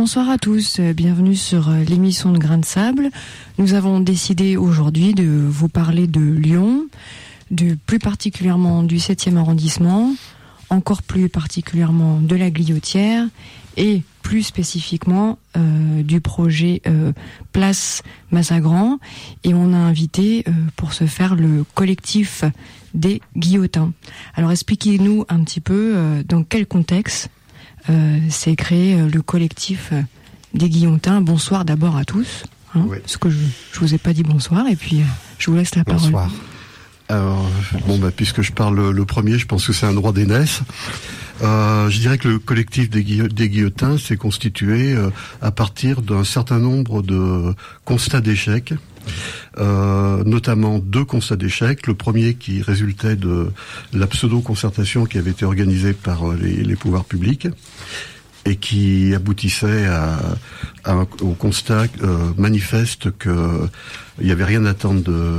Bonsoir à tous, bienvenue sur l'émission de Grains de Sable. Nous avons décidé aujourd'hui de vous parler de Lyon, plus particulièrement du 7e arrondissement, encore plus particulièrement de la Guillotière et plus spécifiquement du projet Place Mazagran. Et on a invité pour ce faire le collectif des Guillotins. Alors expliquez-nous un petit peu dans quel contexte s'est créé le collectif des Guillotins. Bonsoir d'abord à tous. Oui. Parce que je vous ai pas dit bonsoir et puis je vous laisse la parole. Bonsoir. Alors, puisque je parle le premier, je pense que c'est un droit d'aînesse. Je dirais que le collectif des Guillotins s'est constitué à partir d'un certain nombre de constats d'échecs, notamment 2 constats d'échecs. Le premier qui résultait de la pseudo-concertation qui avait été organisée par les pouvoirs publics et qui aboutissait au constat manifeste que il n'y avait rien à attendre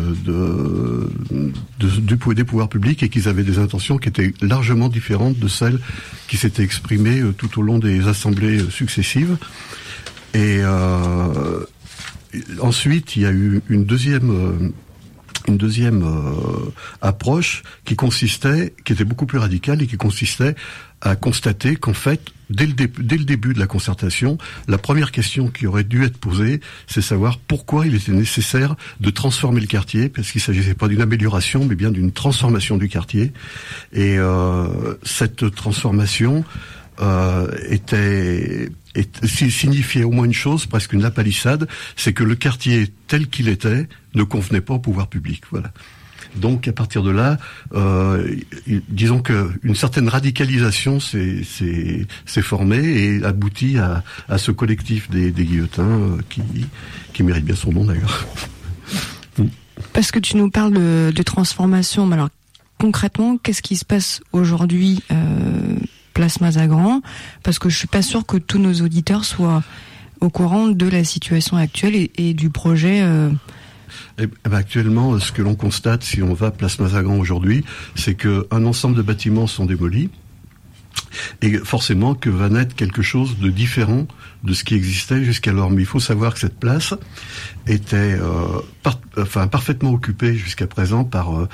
des pouvoirs publics et qu'ils avaient des intentions qui étaient largement différentes de celles qui s'étaient exprimées tout au long des assemblées successives. Et ensuite, il y a eu une deuxième approche qui était beaucoup plus radicale et qui consistait à constater qu'en fait, dès le début de la concertation, la première question qui aurait dû être posée, c'est savoir pourquoi il était nécessaire de transformer le quartier, parce qu'il ne s'agissait pas d'une amélioration, mais bien d'une transformation du quartier. Et cette transformation signifiait au moins une chose, presque une lapalissade, c'est que le quartier tel qu'il était ne convenait pas au pouvoir public. Voilà. Donc à partir de là, disons que une certaine radicalisation s'est formée et aboutit à ce collectif des Guillotins qui mérite bien son nom d'ailleurs. Parce que tu nous parles de transformation, mais alors concrètement, qu'est-ce qui se passe aujourd'hui Place Mazagran, parce que je suis pas sûre que tous nos auditeurs soient au courant de la situation actuelle et du projet. Actuellement, ce que l'on constate si on va Place Mazagran aujourd'hui, c'est que un ensemble de bâtiments sont démolis et forcément que va naître quelque chose de différent de ce qui existait jusqu'alors. Mais il faut savoir que cette place était parfaitement occupée jusqu'à présent par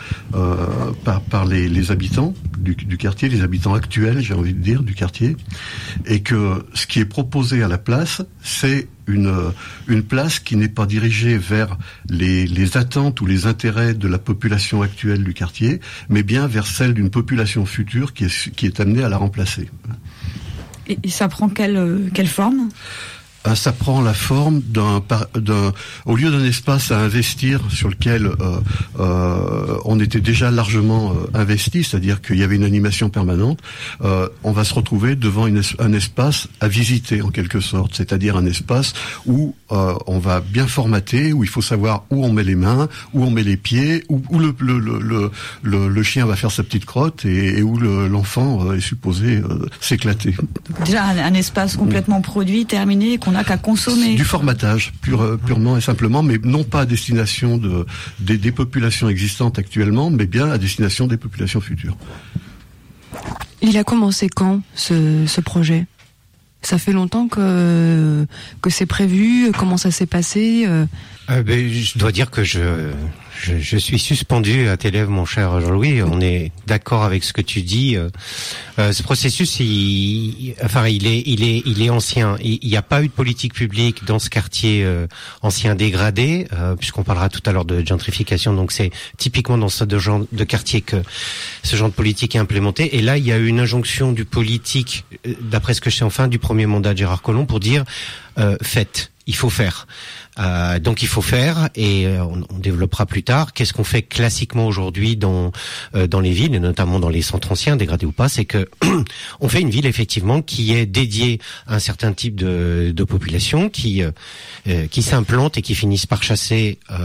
les habitants du quartier, les habitants actuels, j'ai envie de dire, du quartier, et que ce qui est proposé à la place, c'est une place qui n'est pas dirigée vers les attentes ou les intérêts de la population actuelle du quartier, mais bien vers celle d'une population future qui est amenée à la remplacer. Et ça prend quelle forme ? Ça prend la forme au lieu d'un espace à investir sur lequel on était déjà largement investi, c'est-à-dire qu'il y avait une animation permanente, on va se retrouver devant un espace à visiter en quelque sorte, c'est-à-dire un espace où on va bien formater, où il faut savoir où on met les mains, où on met les pieds, où le chien va faire sa petite crotte et où l'enfant est supposé s'éclater. Déjà un espace complètement produit, terminé, qu'on n'a qu'à consommer. Du formatage, purement et simplement, mais non pas à destination des populations existantes actuellement, mais bien à destination des populations futures. Il a commencé quand, ce projet ? Ça fait longtemps que c'est prévu. Comment ça s'est passé Je dois dire que je suis suspendu à tes lèvres, mon cher Jean-Louis. On est d'accord avec ce que tu dis. Ce processus, il est ancien. Il n'y a pas eu de politique publique dans ce quartier ancien dégradé, puisqu'on parlera tout à l'heure de gentrification. Donc c'est typiquement dans ce genre de quartier que ce genre de politique est implémenté. Et là, il y a eu une injonction du politique, d'après ce que je sais enfin, du premier mandat de Gérard Collomb, pour dire faites, il faut faire. Donc il faut faire et on développera plus tard. Qu'est-ce qu'on fait classiquement aujourd'hui dans les villes et notamment dans les centres anciens, dégradés ou pas, c'est que on fait une ville effectivement qui est dédiée à un certain type de population qui s'implante et qui finissent par chasser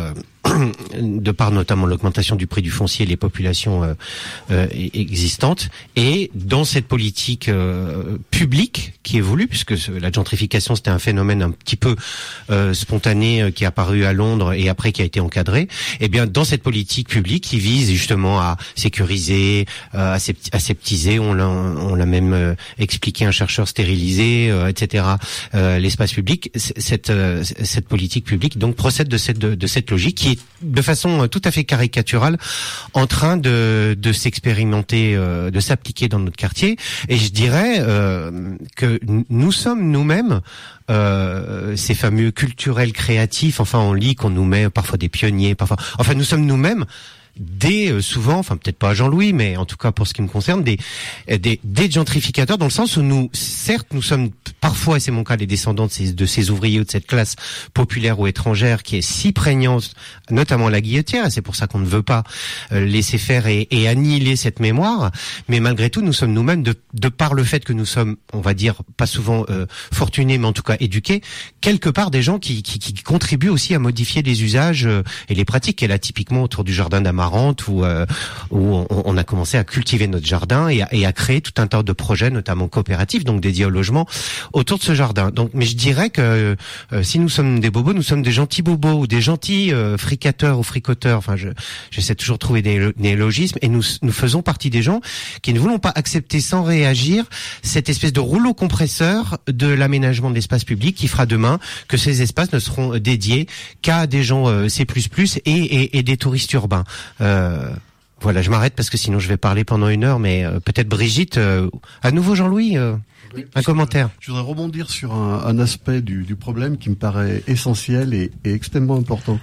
de par notamment l'augmentation du prix du foncier et les populations existantes. Et dans cette politique publique qui évolue, puisque la gentrification c'était un phénomène un petit peu spontané qui est apparu à Londres et après qui a été encadré, et bien dans cette politique publique qui vise justement à sécuriser, aseptiser, on l'a même expliqué, un chercheur stérilisé, etc. L'espace public, cette politique publique donc procède de cette logique qui est de façon tout à fait caricaturale en train de s'expérimenter, de s'appliquer dans notre quartier. Et je dirais que nous sommes nous-mêmes ces fameux culturels créatifs. Enfin, on lit qu'on nous met parfois des pionniers, parfois. Enfin, nous sommes nous-mêmes souvent, enfin peut-être pas Jean-Louis, mais en tout cas pour ce qui me concerne, des gentrificateurs, dans le sens où nous sommes parfois, et c'est mon cas, les descendants de ces ouvriers ou de cette classe populaire ou étrangère qui est si prégnante, notamment la guillotière, et c'est pour ça qu'on ne veut pas laisser faire et annihiler cette mémoire. Mais malgré tout, nous sommes nous-mêmes, de par le fait que nous sommes, on va dire, pas souvent fortunés, mais en tout cas éduqués, quelque part des gens qui contribuent aussi à modifier les usages et les pratiques. Et là, typiquement autour du jardin d'Amarante, où on a commencé à cultiver notre jardin et à créer tout un tas de projets, notamment coopératifs, donc dédiés au logement, autour de ce jardin. Donc, mais je dirais que si nous sommes des bobos, nous sommes des gentils bobos ou des gentils fricateurs ou fricoteurs. Enfin, j'essaie toujours de trouver des néologismes, et nous faisons partie des gens qui ne voulons pas accepter sans réagir cette espèce de rouleau compresseur de l'aménagement de l'espace public qui fera demain que ces espaces ne seront dédiés qu'à des gens C++ et des touristes urbains. Voilà, je m'arrête parce que sinon je vais parler pendant 1 heure, mais peut-être Brigitte, à nouveau Jean-Louis, un commentaire. Je voudrais rebondir sur un aspect du problème qui me paraît essentiel et extrêmement important.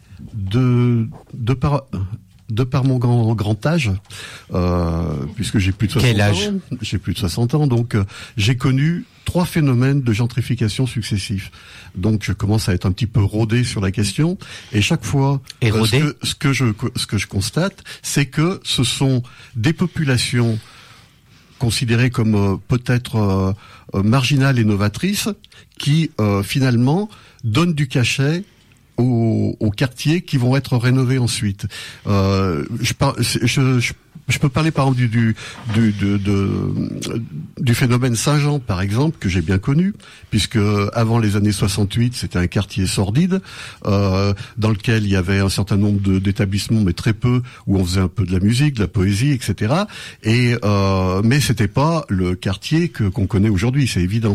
De par mon grand âge, puisque j'ai plus de 60 Quel âge ? J'ai plus de 60 ans, donc j'ai connu 3 phénomènes de gentrification successifs. Donc je commence à être un petit peu rodé sur la question, et chaque fois, ce que je constate, c'est que ce sont des populations considérées comme peut-être marginales et novatrices qui finalement donnent du cachet aux quartiers qui vont être rénovés ensuite. Je peux parler par exemple du phénomène Saint-Jean, par exemple, que j'ai bien connu, puisque avant les années 68, c'était un quartier sordide, dans lequel il y avait un certain nombre d'établissements, mais très peu, où on faisait un peu de la musique, de la poésie, etc. Mais c'était pas le quartier qu'on connaît aujourd'hui, c'est évident.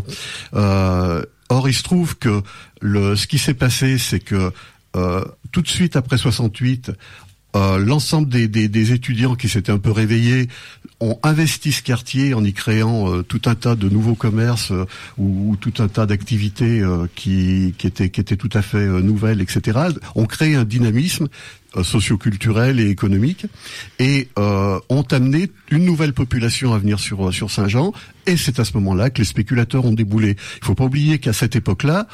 Or, il se trouve que ce qui s'est passé, c'est que tout de suite après 68, l'ensemble des étudiants qui s'étaient un peu réveillés ont investi ce quartier en y créant tout un tas de nouveaux commerces ou tout un tas d'activités qui étaient tout à fait nouvelles, etc. On crée un dynamisme socio-culturel et économique, et ont amené une nouvelle population à venir sur Saint-Jean, et c'est à ce moment-là que les spéculateurs ont déboulé. Il faut pas oublier qu'à cette époque-là,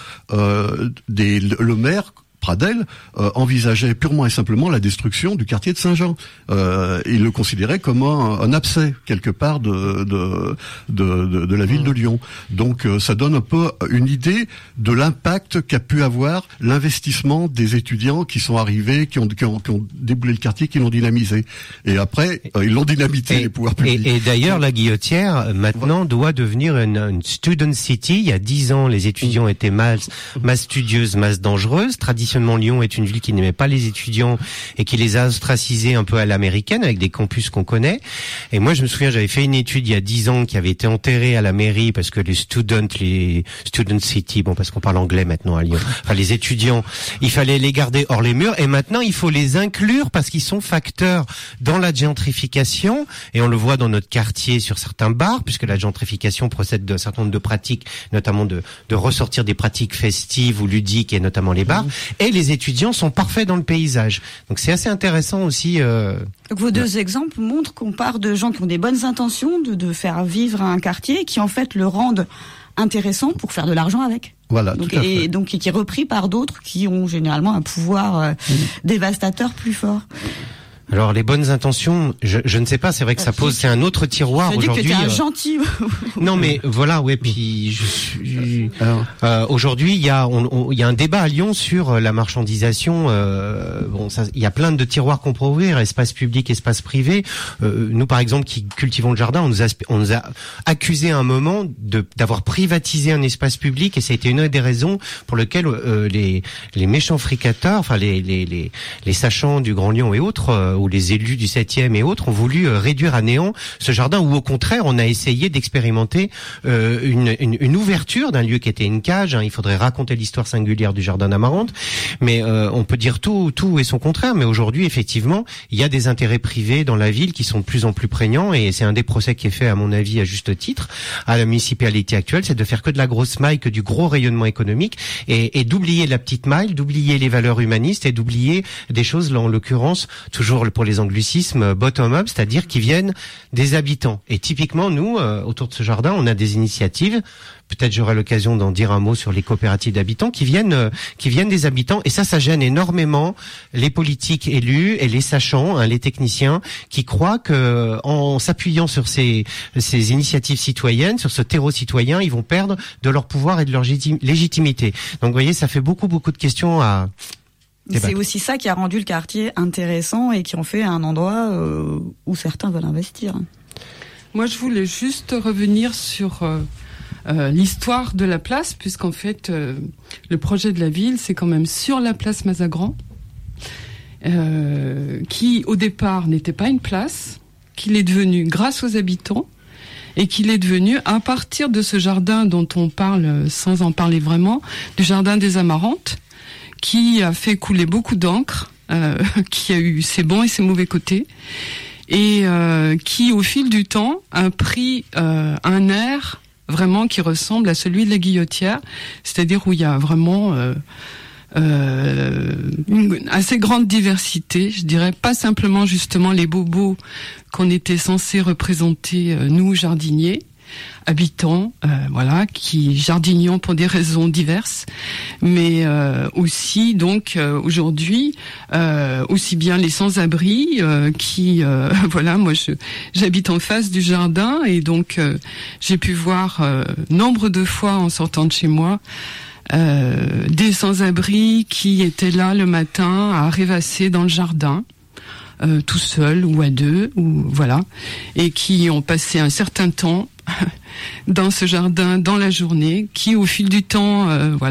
le maire Pradel envisageait purement et simplement la destruction du quartier de Saint-Jean. Il le considérait comme un abcès quelque part de la ville de Lyon. Donc ça donne un peu une idée de l'impact qu'a pu avoir l'investissement des étudiants qui sont arrivés, qui ont déboulé le quartier, qui l'ont dynamisé. Et après, ils l'ont dynamité, les pouvoirs publics. Et d'ailleurs, la Guillotière maintenant doit devenir une student city. Il y a 10 ans, les étudiants étaient masse studieuse, masse dangereuse. Traditionnellement, Lyon est une ville qui n'aimait pas les étudiants et qui les a ostracisés un peu à l'américaine, avec des campus qu'on connaît. Et moi, je me souviens, j'avais fait une étude il y a 10 ans qui avait été enterrée à la mairie parce que les student city, bon, parce qu'on parle anglais maintenant à Lyon, enfin les étudiants, il fallait les garder hors les murs, et maintenant il faut les inclure parce qu'ils sont facteurs dans la gentrification, et on le voit dans notre quartier sur certains bars, puisque la gentrification procède d'un certain nombre de pratiques, notamment de ressortir des pratiques festives ou ludiques, et notamment les bars. Et les étudiants sont parfaits dans le paysage. Donc c'est assez intéressant aussi. Donc vos 2 exemples montrent qu'on part de gens qui ont des bonnes intentions de faire vivre un quartier, qui en fait le rendent intéressant pour faire de l'argent avec. Voilà, donc, tout à fait. Et donc qui est repris par d'autres qui ont généralement un pouvoir dévastateur plus fort. Alors les bonnes intentions, je ne sais pas, c'est vrai que ça pose, c'est un autre tiroir aujourd'hui. Je dis que t'étais un gentil. Non mais voilà, ouais, puis aujourd'hui il y a un débat à Lyon sur la marchandisation. Il y a plein de tiroirs qu'on peut ouvrir, espace public, espace privé. Nous par exemple qui cultivons le jardin, on nous a accusé à un moment d'avoir privatisé un espace public, et ça a été une des raisons pour lesquelles les méchants fricateurs, enfin les sachants du Grand Lyon et autres, ou les élus du 7e et autres ont voulu réduire à néant ce jardin, où au contraire on a essayé d'expérimenter une ouverture d'un lieu qui était une cage. Il faudrait raconter l'histoire singulière du jardin d'Amarante, mais on peut dire tout et son contraire. Mais aujourd'hui effectivement il y a des intérêts privés dans la ville qui sont de plus en plus prégnants, et c'est un des procès qui est fait à mon avis à juste titre à la municipalité actuelle, c'est de faire que de la grosse maille, que du gros rayonnement économique, et d'oublier la petite maille, d'oublier les valeurs humanistes, et d'oublier des choses, là en l'occurrence toujours pour les anglicismes bottom-up, c'est-à-dire qui viennent des habitants. Et typiquement nous, autour de ce jardin, on a des initiatives, peut-être j'aurai l'occasion d'en dire un mot sur les coopératives d'habitants, qui viennent des habitants, et ça gêne énormément les politiques élus et les sachants, les techniciens, qui croient que en s'appuyant sur ces initiatives citoyennes, sur ce terreau citoyen, ils vont perdre de leur pouvoir et de leur légitimité. Donc vous voyez, ça fait beaucoup de questions à débattre. C'est aussi ça qui a rendu le quartier intéressant et qui en fait un endroit où certains veulent investir. Moi, je voulais juste revenir sur l'histoire de la place, puisqu'en fait, le projet de la ville, c'est quand même sur la place Mazagran, qui au départ n'était pas une place, qu'il est devenu grâce aux habitants, et qu'il est devenu, à partir de ce jardin dont on parle sans en parler vraiment, du jardin des Amarantes, qui a fait couler beaucoup d'encre, qui a eu ses bons et ses mauvais côtés, et qui, au fil du temps, a pris un air vraiment qui ressemble à celui de la Guillotière, c'est-à-dire où il y a vraiment une assez grande diversité, je dirais, pas simplement justement les bobos qu'on était censés représenter, nous, jardiniers, habitants, qui jardinions pour des raisons diverses, mais aussi donc aujourd'hui aussi bien les sans-abri qui moi j'habite en face du jardin, et donc j'ai pu voir nombre de fois en sortant de chez moi des sans-abri qui étaient là le matin à rêvasser dans le jardin, tout seul ou à deux, et qui ont passé un certain temps dans ce jardin dans la journée, qui au fil du temps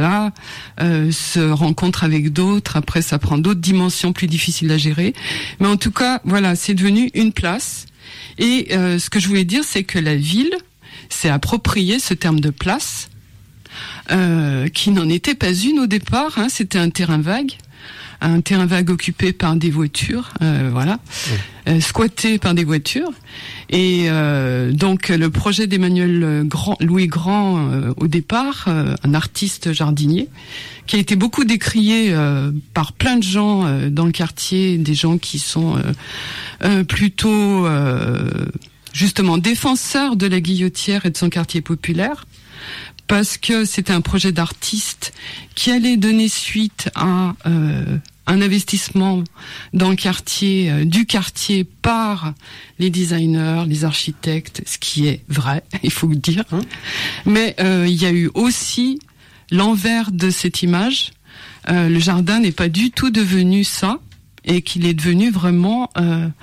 se rencontrent avec d'autres. Après, ça prend d'autres dimensions plus difficiles à gérer, mais en tout cas c'est devenu une place. Et ce que je voulais dire, c'est que la ville s'est approprié ce terme de place, qui n'en était pas une au départ, c'était un terrain vague occupé par des voitures, squatté par des voitures. Et donc le projet d'Emmanuel Louis Grand, au départ, un artiste jardinier, qui a été beaucoup décrié par plein de gens dans le quartier, des gens qui sont plutôt justement défenseurs de la Guillotière et de son quartier populaire, parce que c'était un projet d'artiste qui allait donner suite à un investissement dans le quartier, du quartier, par les designers, les architectes, ce qui est vrai, il faut le dire. Mais il y a eu aussi l'envers de cette image. Le jardin n'est pas du tout devenu ça, et qu'il est devenu vraiment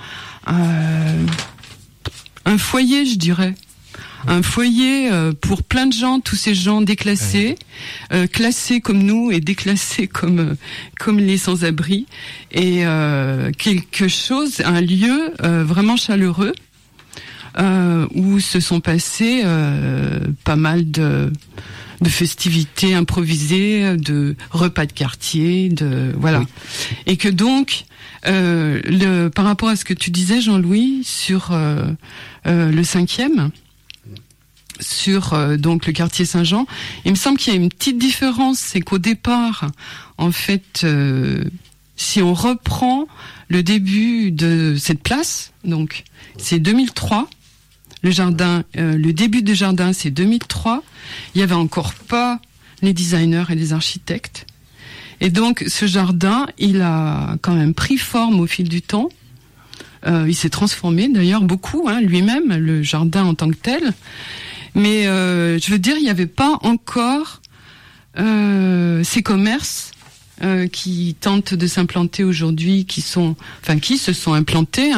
un foyer, je dirais. Un foyer pour plein de gens, tous ces gens déclassés, classés comme nous et déclassés comme les sans-abri, et quelque chose, un lieu vraiment chaleureux où se sont passées pas mal de festivités improvisées, de repas de quartier, Oui. Et que donc par rapport à ce que tu disais, Jean-Louis, sur le 5e, sur donc le quartier Saint-Jean, il me semble qu'il y a une petite différence, c'est qu'au départ, en fait, si on reprend le début de cette place, donc c'est 2003, le jardin, le début du jardin c'est 2003, il y avait encore pas les designers et les architectes, et donc ce jardin, il a quand même pris forme au fil du temps. Il s'est transformé d'ailleurs beaucoup, lui-même, le jardin en tant que tel. Mais je veux dire, il n'y avait pas encore ces commerces qui tentent de s'implanter aujourd'hui, qui se sont implantés,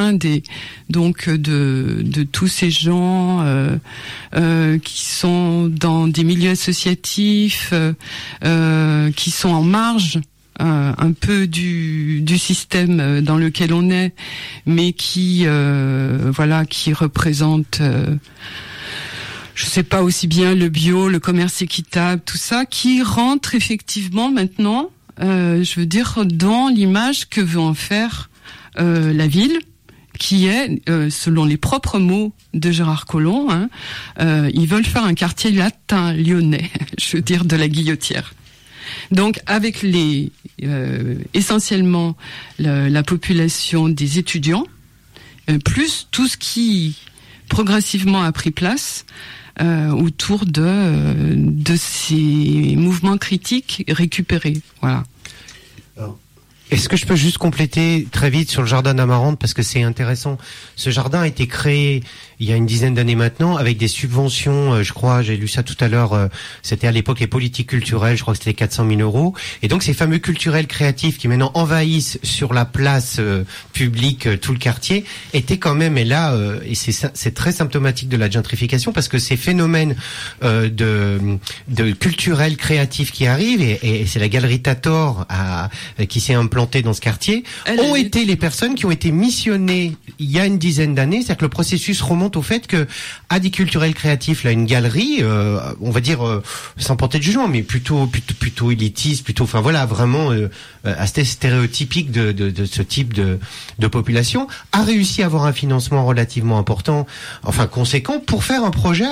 de tous ces gens qui sont dans des milieux associatifs, qui sont en marge un peu du système dans lequel on est, mais qui représentent je sais pas, aussi bien le bio, le commerce équitable, tout ça, qui rentre effectivement maintenant, je veux dire, dans l'image que veut en faire la ville, qui est, selon les propres mots de Gérard Collomb, ils veulent faire un quartier latin lyonnais, je veux dire, de la Guillotière. Donc, avec essentiellement la population des étudiants, plus tout ce qui progressivement a pris place autour de ces mouvements critiques récupérés. Voilà. Est-ce que je peux juste compléter très vite sur le jardin d'Amarante, parce que c'est intéressant. Ce jardin a été créé il y a une dizaine d'années maintenant, avec des subventions, je crois, j'ai lu ça tout à l'heure, c'était à l'époque les politiques culturelles, je crois que c'était 400 000 €. Et donc ces fameux culturels créatifs qui maintenant envahissent sur la place publique tout le quartier, étaient quand même, et là, et c'est très symptomatique de la gentrification, parce que ces phénomènes de culturels créatifs qui arrivent, et c'est la galerie Tator qui s'est implantée dans ce quartier, ont été les personnes qui ont été missionnées il y a une dizaine d'années, c'est-à-dire que le processus remonte au fait que Adi Culturel Créatif, là, une galerie, on va dire sans porter de jugement, mais plutôt élitiste, enfin voilà, vraiment assez stéréotypique de ce type de population, a réussi à avoir un financement relativement important, enfin conséquent, pour faire un projet,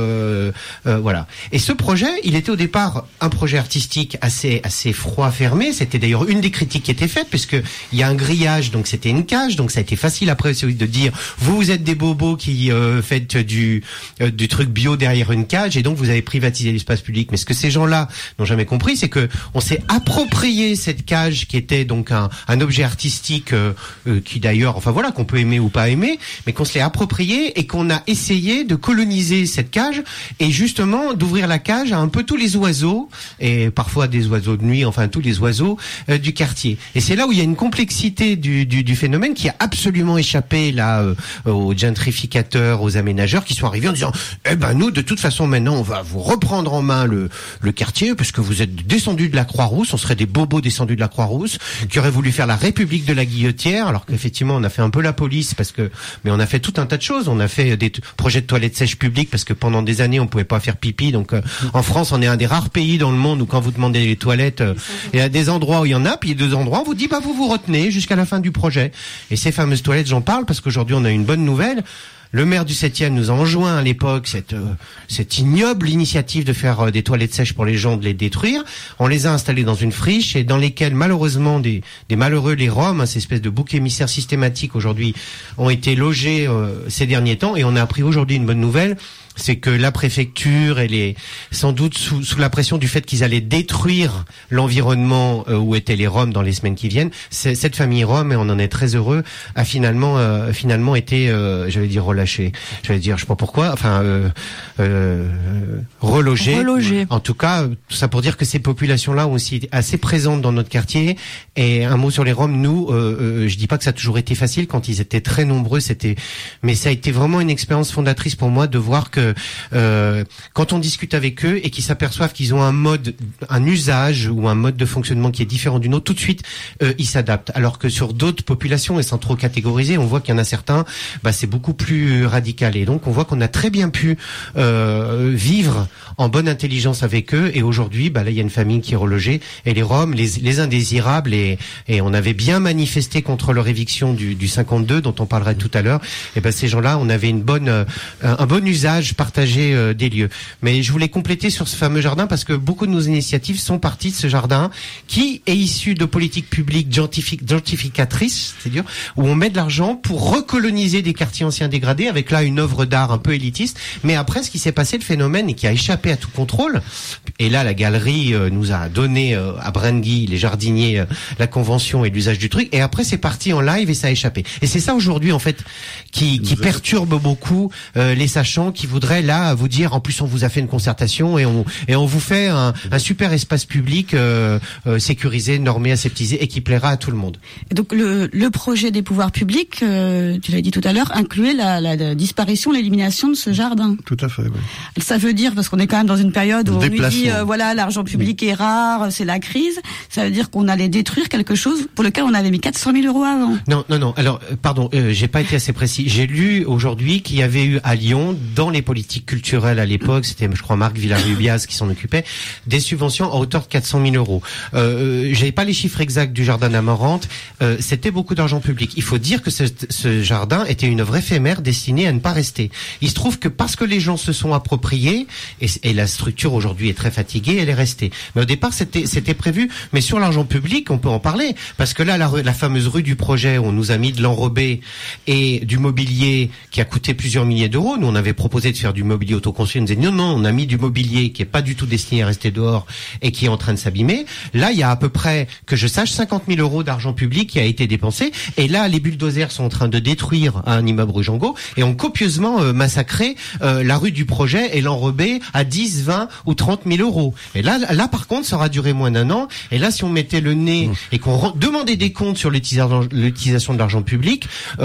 voilà. Et ce projet, il était au départ un projet artistique assez froid, fermé. C'était d'ailleurs une des critiques qui était faite, puisque il y a un grillage, donc c'était une cage, donc ça a été facile après de dire vous êtes des bobos qui faites du truc bio derrière une cage, et donc vous avez privatisé l'espace public. Mais ce que ces gens-là n'ont jamais compris, c'est que on s'est approprié cette cage qui était donc un objet artistique qui d'ailleurs, enfin voilà, qu'on peut aimer ou pas aimer, mais qu'on se l'est approprié et qu'on a essayé de coloniser cette cage et justement d'ouvrir la cage à un peu tous les oiseaux, et parfois des oiseaux de nuit, enfin tous les oiseaux du quartier. Et c'est là où il y a une complexité du phénomène qui a absolument échappé là aux gentrificateurs, aux aménageurs qui sont arrivés en disant nous de toute façon maintenant on va vous reprendre en main le quartier, parce que vous êtes descendus de la Croix-Rousse, on serait des bobos descendus de la Croix-Rousse qui auraient voulu faire la République de la Guillotière, alors qu'effectivement on a fait un peu la police mais on a fait tout un tas de choses. On a fait des projets de toilettes sèches publiques parce que pendant des années on pouvait pas faire pipi, donc en France on est un des rares pays dans le monde où quand vous demandez les toilettes, il y a des endroits où il y en a, puis il y a deux endroits où on vous dit vous retenez jusqu'à la fin du projet. Et ces fameuses toilettes, j'en parle parce qu'aujourd'hui on a une bonne nouvelle. Le maire du 7e nous a enjoint à l'époque cette ignoble initiative de faire des toilettes sèches pour les gens, de les détruire. On les a installées dans une friche et dans lesquelles malheureusement des malheureux, les Roms, ces espèces de boucs émissaires systématiques aujourd'hui, ont été logés ces derniers temps. Et on a appris aujourd'hui une bonne nouvelle, c'est que la préfecture, elle est sans doute sous la pression du fait qu'ils allaient détruire l'environnement où étaient les Roms dans les semaines qui viennent. Cette famille Rom, et on en est très heureux, a finalement été, j'allais dire relâchée. J'allais dire, je sais pas pourquoi, enfin relogée. En tout cas, tout ça pour dire que ces populations-là ont aussi été assez présentes dans notre quartier. Et un mot sur les Roms, nous, je dis pas que ça a toujours été facile quand ils étaient très nombreux, mais ça a été vraiment une expérience fondatrice pour moi de voir que quand on discute avec eux et qu'ils s'aperçoivent qu'ils ont un usage ou un mode de fonctionnement qui est différent du nôtre, tout de suite ils s'adaptent. Alors que sur d'autres populations, et sans trop catégoriser, on voit qu'il y en a certains, c'est beaucoup plus radical. Et donc on voit qu'on a très bien pu vivre en bonne intelligence avec eux. Et aujourd'hui, là il y a une famille qui est relogée, et les Roms, les indésirables, et on avait bien manifesté contre leur éviction du 52 dont on parlera tout à l'heure. Et ces gens-là, on avait un bon usage partager des lieux. Mais je voulais compléter sur ce fameux jardin parce que beaucoup de nos initiatives sont parties de ce jardin qui est issu de politiques publiques gentrificatrices, c'est-à-dire où on met de l'argent pour recoloniser des quartiers anciens dégradés avec là une œuvre d'art un peu élitiste. Mais après, ce qui s'est passé, le phénomène et qui a échappé à tout contrôle, et là la galerie nous a donné à Brengui, les jardiniers, la convention et l'usage du truc, et après c'est parti en live et ça a échappé. Et c'est ça aujourd'hui en fait qui perturbe beaucoup les sachants qui voudraient là vous dire en plus on vous a fait une concertation et on vous fait un super espace public sécurisé, normé, aseptisé et qui plaira à tout le monde. Et donc le projet des pouvoirs publics, tu l'as dit tout à l'heure, incluait la disparition, l'élimination de ce jardin. Tout à fait, oui. Ça veut dire, parce qu'on est quand même dans une période où on nous dit voilà, l'argent public est rare, c'est la crise, ça veut dire qu'on allait détruire quelque chose pour lequel on avait mis 400 000 € avant. Non. Alors, pardon, j'ai pas été assez précis. J'ai lu aujourd'hui qu'il y avait eu à Lyon, dans les politiques culturelles à l'époque, c'était, je crois, Marc Villarubias qui s'en occupait, des subventions à hauteur de 400 000 €. J'avais pas les chiffres exacts du jardin d'Amarante. C'était beaucoup d'argent public. Il faut dire que ce jardin était une œuvre éphémère destinée à ne pas rester. Il se trouve que parce que les gens se sont appropriés, et la structure aujourd'hui est très fatiguée, elle est restée. Mais au départ, c'était prévu. Mais sur l'argent public, on peut en parler. Parce que là, la fameuse rue du projet, on nous a mis de l'enrobé et du mobilier qui a coûté plusieurs milliers d'euros. Nous, on avait proposé de faire du mobilier autoconstruit. On disait non, on a mis du mobilier qui est pas du tout destiné à rester dehors et qui est en train de s'abîmer. Là, il y a à peu près, que je sache, 50 000 € d'argent public qui a été dépensé. Et là, les bulldozers sont en train de détruire un immeuble rue Jangot et ont copieusement massacré la rue du projet et l'enrobé à 10, 20 ou 30 000 €. Et là, par contre, ça aura duré moins d'un an. Et là, si on mettait le nez et qu'on demandait des comptes sur l'utilisation de l'argent public,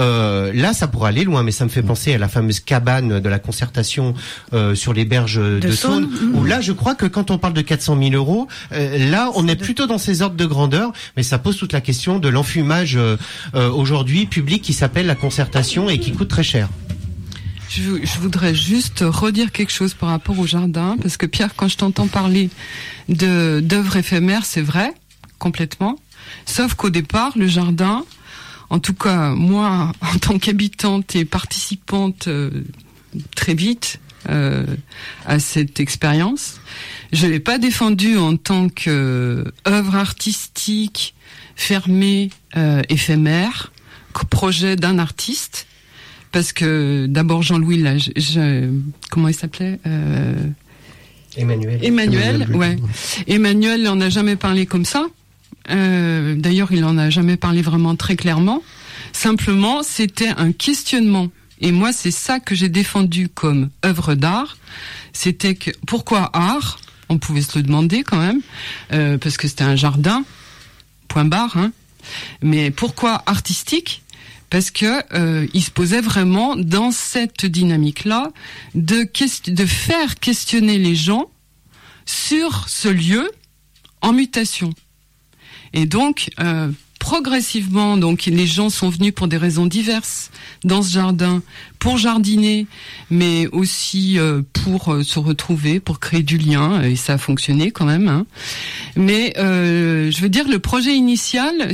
là, ça pourrait aller loin. Mais ça me fait penser à la fameuse cabane de la concertation sur les berges de Saône, où là, je crois que quand on parle de 400 000 €, là, on est plutôt dans ces ordres de grandeur. Mais ça pose toute la question de l'enfumage aujourd'hui public qui s'appelle la concertation et qui coûte très cher. Je voudrais juste redire quelque chose par rapport au jardin, parce que Pierre, quand je t'entends parler d'œuvres éphémères, c'est vrai, complètement. Sauf qu'au départ, le jardin, en tout cas, moi, en tant qu'habitante et participante très vite à cette expérience, je l'ai pas défendu en tant qu'œuvre artistique fermée, éphémère, projet d'un artiste. Parce que d'abord Jean-Louis, là, comment il s'appelait Emmanuel, ouais. Emmanuel, il en a jamais parlé comme ça. D'ailleurs, il en a jamais parlé vraiment très clairement. Simplement, c'était un questionnement. Et moi, c'est ça que j'ai défendu comme œuvre d'art. C'était que pourquoi art ? On pouvait se le demander quand même, parce que c'était un jardin. Point barre. Hein. Mais pourquoi artistique ? Parce que il se posait vraiment dans cette dynamique-là de faire questionner les gens sur ce lieu en mutation. Et donc progressivement, donc les gens sont venus pour des raisons diverses dans ce jardin, pour jardiner, mais aussi pour se retrouver, pour créer du lien, et ça a fonctionné quand même. Hein. Mais je veux dire, le projet initial,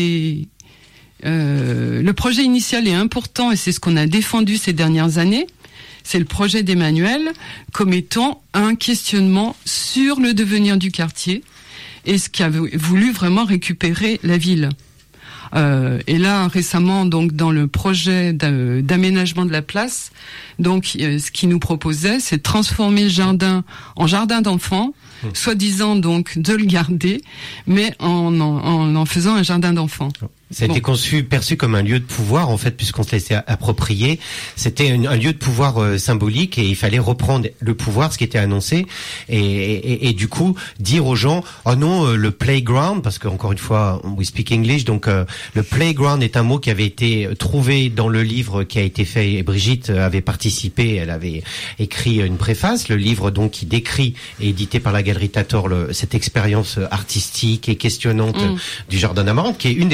le projet initial est important et c'est ce qu'on a défendu ces dernières années. C'est le projet d'Emmanuel comme étant un questionnement sur le devenir du quartier et ce qui a voulu vraiment récupérer la ville. Et là, récemment, donc dans le projet d'aménagement de la place, donc ce qu'il nous proposait, c'est de transformer le jardin en jardin d'enfants, soi-disant donc de le garder, mais en faisant un jardin d'enfants. Ça a été perçu comme un lieu de pouvoir, en fait, puisqu'on se laissait approprier. C'était un lieu de pouvoir symbolique et il fallait reprendre le pouvoir, ce qui était annoncé, et du coup, dire aux gens, oh non, le playground, parce que encore une fois, we speak English, donc le playground est un mot qui avait été trouvé dans le livre qui a été fait, et Brigitte avait participé, elle avait écrit une préface, le livre donc qui décrit et édité par la Galerie Tator cette expérience artistique et questionnante du Jardin d'Amarante, qui est une des raisons qu'il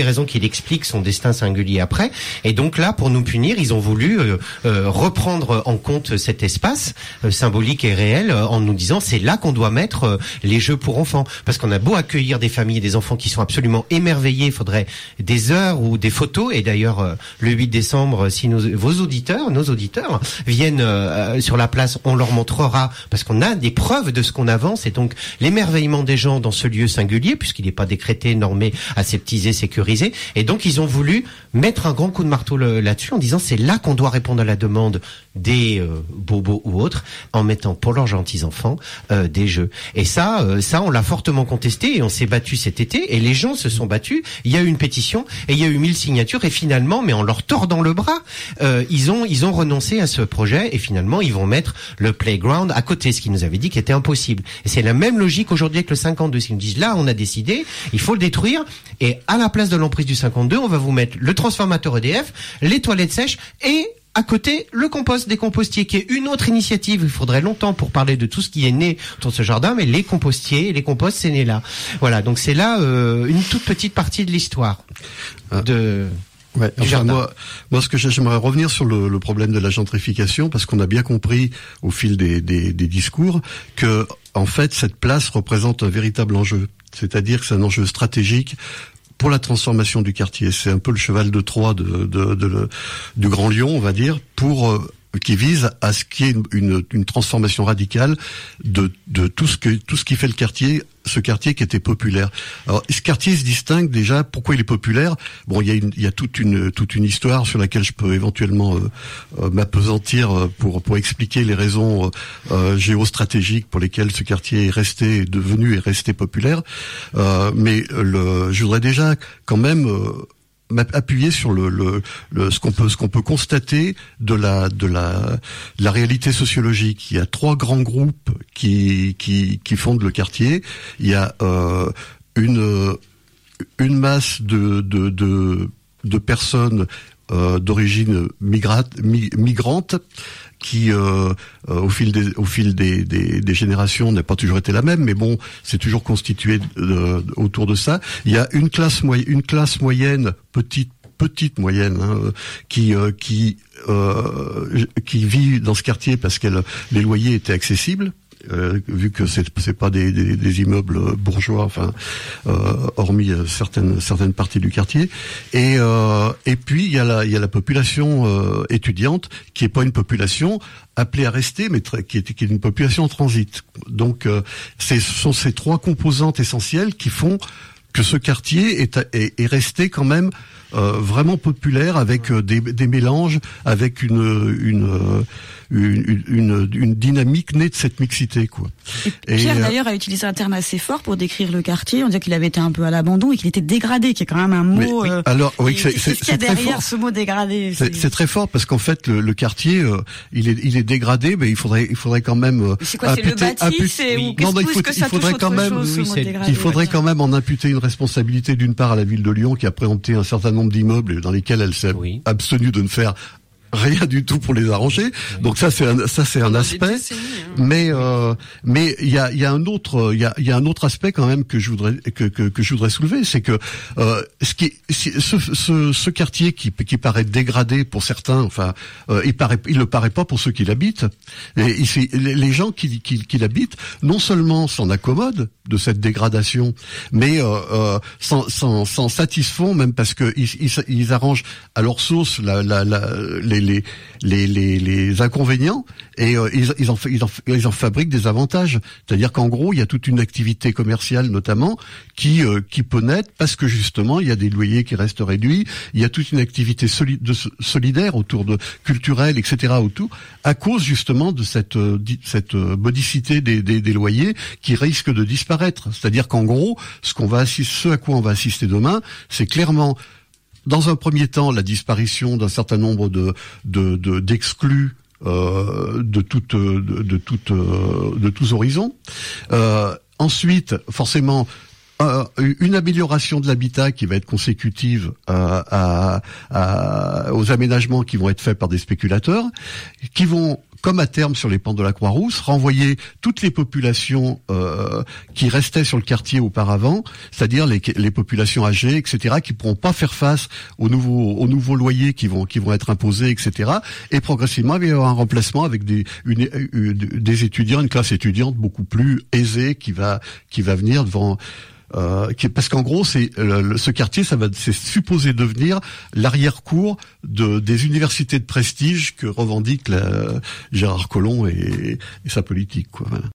explique son destin singulier après. Et donc là, pour nous punir, ils ont voulu reprendre en compte cet espace symbolique et réel en nous disant c'est là qu'on doit mettre les jeux pour enfants. Parce qu'on a beau accueillir des familles et des enfants qui sont absolument émerveillés, il faudrait des heures ou des photos. Et d'ailleurs, le 8 décembre, si nos auditeurs viennent sur la place, on leur montrera, parce qu'on a des preuves de ce qu'on avance, et donc l'émerveillement des gens dans ce lieu singulier, puisqu'il n'est pas décrété, normé, aseptisé, sécurisé. Et donc ils ont voulu mettre un grand coup de marteau là-dessus en disant c'est là qu'on doit répondre à la demande des bobos ou autres, en mettant pour leurs gentils enfants des jeux. Et ça on l'a fortement contesté et on s'est battu cet été et les gens se sont battus. Il y a eu une pétition et il y a eu 1000 signatures et finalement, mais en leur tordant le bras, ils ont renoncé à ce projet et finalement ils vont mettre le playground à côté, ce qu'ils nous avaient dit qui était impossible. Et c'est la même logique aujourd'hui avec le 52. Ils nous disent là, on a décidé, il faut le détruire et à la place de l'emprise du 52, on va vous mettre le transformateur EDF, les toilettes sèches et à côté, le compost des compostiers, qui est une autre initiative. Il faudrait longtemps pour parler de tout ce qui est né dans ce jardin, mais les compostiers, les composts, c'est né là. Voilà, donc c'est là une toute petite partie de l'histoire de... Ouais, enfin, moi, ce que j'aimerais revenir sur le problème de la gentrification, parce qu'on a bien compris au fil des discours que, en fait, cette place représente un véritable enjeu. C'est-à-dire que c'est un enjeu stratégique pour la transformation du quartier. C'est un peu le cheval de Troie du Grand Lyon, on va dire, qui vise à ce qu'il y ait une transformation radicale de tout ce qui fait ce quartier qui était populaire. Alors, ce quartier se distingue déjà. Pourquoi il est populaire? Bon, il y a toute une histoire sur laquelle je peux éventuellement m'appesantir pour expliquer les raisons géostratégiques pour lesquelles ce quartier est resté populaire. Mais je voudrais déjà quand même m'appuyer sur ce qu'on peut constater de la réalité sociologique. Il y a 3 grands groupes qui fondent le quartier. Il y a une masse de personnes d'origine migrante qui au fil des générations n'a pas toujours été la même, mais bon, c'est toujours constitué autour de ça. Il y a une classe moyenne, petite moyenne, qui vit dans ce quartier parce que les loyers étaient accessibles. Vu que c'est pas des immeubles bourgeois, enfin hormis certaines parties du quartier, et puis il y a la population étudiante qui est pas une population appelée à rester, mais qui est une population en transit. Donc ce sont ces 3 composantes essentielles qui font que ce quartier est resté quand même vraiment populaire, avec des mélanges, avec une dynamique née de cette mixité, quoi. Et Pierre d'ailleurs a utilisé un terme assez fort pour décrire le quartier. On disait qu'il avait été un peu à l'abandon et qu'il était dégradé, qui est quand même un mot. Oui, alors oui, c'est très derrière fort. Ce mot dégradé. C'est très fort parce qu'en fait le quartier il est dégradé, mais il faudrait quand même. C'est quoi, c'est le bâti, c'est ou qu'est-ce que ça touche autre chose, il faudrait quand même en imputer une responsabilité d'une part à la ville de Lyon qui a préempté un certain nombre d'immeubles dans lesquels elle s'est abstenue de ne faire rien du tout pour les arranger. Donc ça c'est un aspect. Mais il y a un autre aspect quand même que je voudrais soulever, c'est que ce quartier qui paraît dégradé pour certains, enfin il le paraît pas pour ceux qui l'habitent. Et les gens qui l'habitent non seulement s'en accommodent de cette dégradation, mais s'en satisfont, même parce que ils arrangent à leur sauce les inconvénients et ils en fabriquent des avantages. C'est-à-dire qu'en gros, il y a toute une activité commerciale notamment qui peut naître parce que justement il y a des loyers qui restent réduits, il y a toute une activité solidaire autour de culturelle, etc. autour, à cause justement de cette modicité des loyers qui risque de disparaître. C'est-à-dire qu'en gros, ce à quoi on va assister demain, c'est clairement, dans un premier temps, la disparition d'un certain nombre d'exclus de tous horizons. Ensuite, forcément, une amélioration de l'habitat qui va être consécutive aux aménagements qui vont être faits par des spéculateurs, qui vont comme à terme sur les pentes de la Croix-Rousse, renvoyer toutes les populations qui restaient sur le quartier auparavant, c'est-à-dire les populations âgées, etc., qui pourront pas faire face aux nouveaux loyers qui vont être imposés, etc. Et progressivement, il va y avoir un remplacement avec des étudiants, une classe étudiante beaucoup plus aisée qui va venir devant. Parce qu'en gros, ce quartier, c'est supposé devenir l'arrière-cour des universités de prestige que revendique Gérard Collomb et sa politique, quoi. Voilà.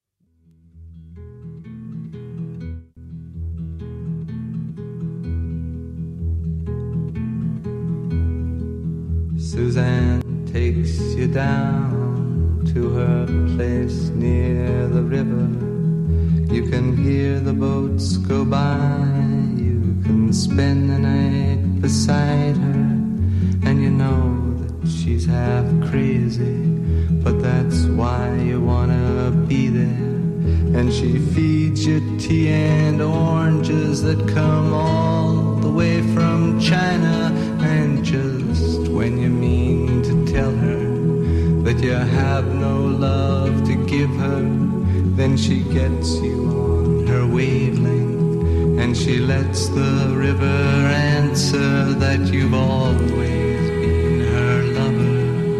Suzanne takes you down to her place near the river. You can hear the boats go by, you can spend the night beside her, and you know that she's half crazy, but that's why you wanna be there. And she feeds you tea and oranges that come all the way from China, and just when you mean to tell her that you have no love to give her, then she gets you on her wavelength, and she lets the river answer that you've always been her lover.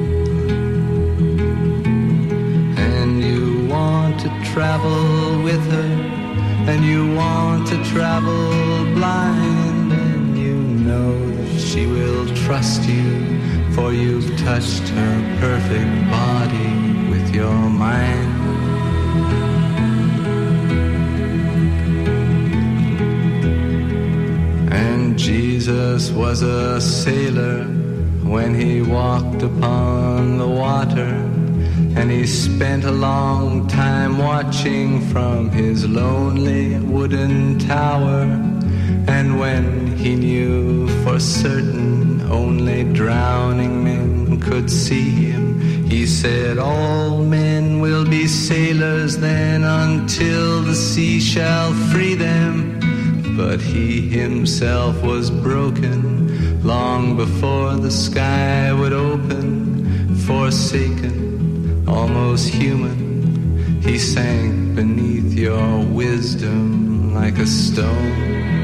And you want to travel with her, and you want to travel blind, and you know that she will trust you, for you've touched her perfect body with your mind. Jesus was a sailor when he walked upon the water, and he spent a long time watching from his lonely wooden tower. And when he knew for certain only drowning men could see him, he said, all men will be sailors then until the sea shall free them. But he himself was broken long before the sky would open. Forsaken, almost human, he sank beneath your wisdom like a stone.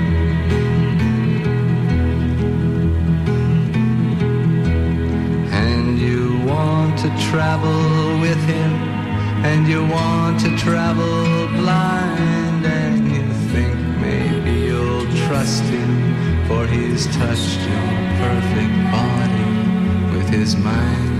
And you want to travel with him, and you want to travel blind, and you think maybe you'll trust him, for he's touched your perfect body with his mind.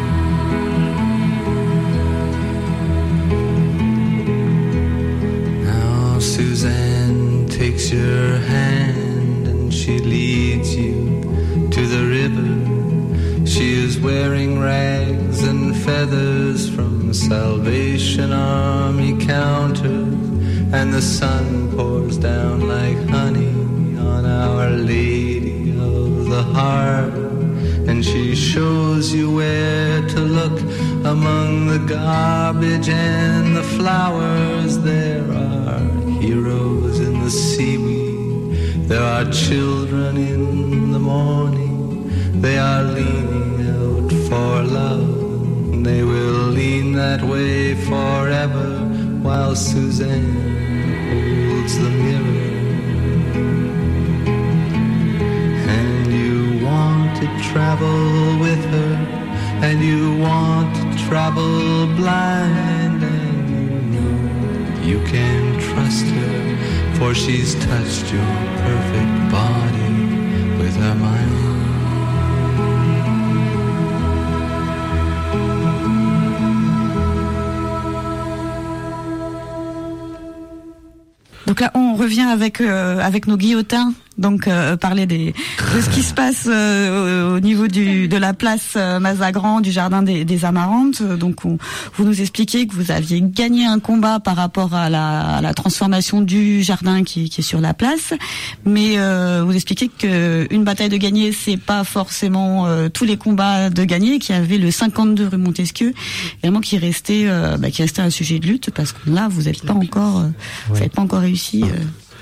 Now Suzanne takes your hand and she leads you to the river. She is wearing rags and feathers from Salvation Army counters, and the sun pours down like honey on Our Lady of the Harbor. And she shows you where to look among the garbage and the flowers. There are heroes in the seaweed, there are children in the morning. They are leaning out for love, they will lean that way forever, while Suzanne holds the mirror. And you want to travel with her, and you want to travel blind, and you know you can trust her, for she's touched your perfect body with her mind. Donc là, on revient avec nos guillotins, donc parler de ce qui se passe au niveau de la place Mazagran, du jardin des Amarantes. Donc vous nous expliquez que vous aviez gagné un combat par rapport à la transformation du jardin qui est sur la place, mais vous expliquez que une bataille de gagner, c'est pas forcément tous les combats de gagner, qu'il y avait le 52 rue Montesquieu, également qui restait un sujet de lutte, parce que là vous n'avez pas encore réussi.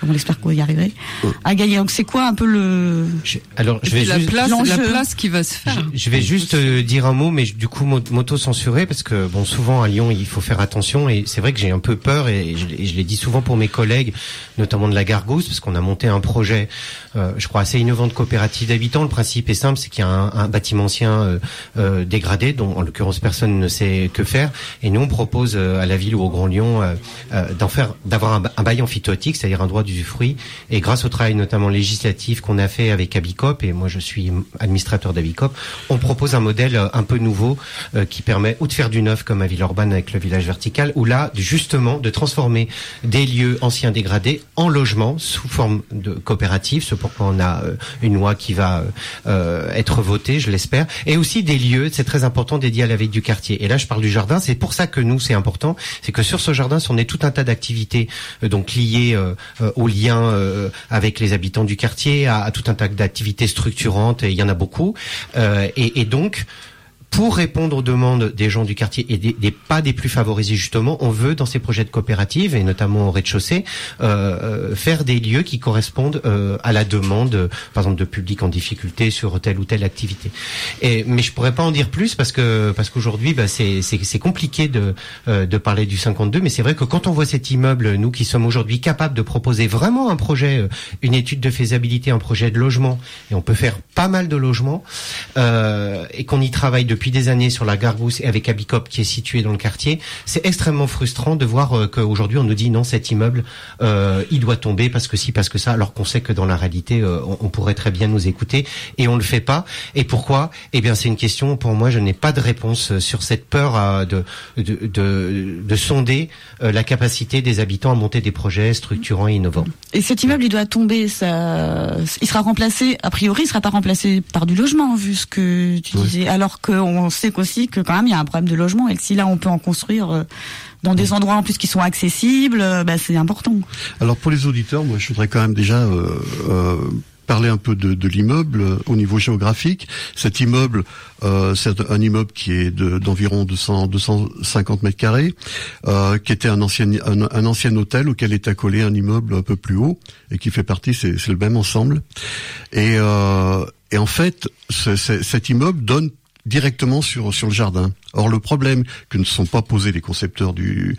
on espère qu'on va y arriver, à gagner. Donc c'est quoi un peu le... La place qui va se faire. Je vais juste dire un mot, mais du coup m'auto-censurer, parce que bon, souvent à Lyon il faut faire attention, et c'est vrai que j'ai un peu peur, et je l'ai dit souvent pour mes collègues, notamment de la Gargousse, parce qu'on a monté un projet, je crois assez innovant, de coopérative d'habitants. Le principe est simple, c'est qu'il y a un bâtiment ancien dégradé, dont en l'occurrence personne ne sait que faire, et nous on propose à la ville ou au Grand Lyon d'avoir un bail amphithéotique, c'est-à-dire un droit d'usufruit, et grâce au travail notamment législatif qu'on a fait avec Abicop, et moi je suis administrateur d'Abicop, on propose un modèle un peu nouveau qui permet ou de faire du neuf comme à Villeurbanne avec le village vertical, ou là justement de transformer des lieux anciens dégradés en logements sous forme de coopérative, ce pourquoi on a une loi qui va être votée, je l'espère, et aussi des lieux, c'est très important, dédiés à la vie du quartier. Et là je parle du jardin, c'est pour ça que nous c'est important, c'est que sur ce jardin on est tout un tas d'activités donc liées aux liens avec les habitants du quartier, à tout un tas d'activités structurantes, et il y en a beaucoup, et donc pour répondre aux demandes des gens du quartier et des pas des plus favorisés, justement, on veut, dans ces projets de coopérative, et notamment au rez-de-chaussée, faire des lieux qui correspondent à la demande, par exemple, de public en difficulté sur telle ou telle activité. Mais je pourrais pas en dire plus parce qu'aujourd'hui, c'est compliqué de parler du 52, mais c'est vrai que quand on voit cet immeuble, nous qui sommes aujourd'hui capables de proposer vraiment un projet, une étude de faisabilité, un projet de logement, et on peut faire pas mal de logements, et qu'on y travaille depuis des années sur la Gargousse et avec Abicop qui est situé dans le quartier, c'est extrêmement frustrant de voir qu'aujourd'hui on nous dit non, cet immeuble il doit tomber parce que si, parce que ça, alors qu'on sait que dans la réalité on pourrait très bien nous écouter, et on le fait pas. Et pourquoi? Eh bien c'est une question, pour moi je n'ai pas de réponse sur cette peur de sonder la capacité des habitants à monter des projets structurants et innovants. Et cet immeuble il doit tomber, ça, il sera remplacé, a priori il sera pas remplacé par du logement, vu ce que tu disais, alors qu'on sait aussi que quand même il y a un problème de logement, et que si là on peut en construire dans des endroits en plus qui sont accessibles, c'est important. Alors pour les auditeurs, moi je voudrais quand même déjà parler un peu de l'immeuble au niveau géographique. Cet immeuble, c'est un immeuble qui est d'environ 250 mètres carrés, qui était un ancien hôtel auquel est accolé un immeuble un peu plus haut, et qui fait partie, c'est le même ensemble. Et en fait, cet immeuble donne directement sur le jardin. Or le problème que ne sont pas posés les concepteurs du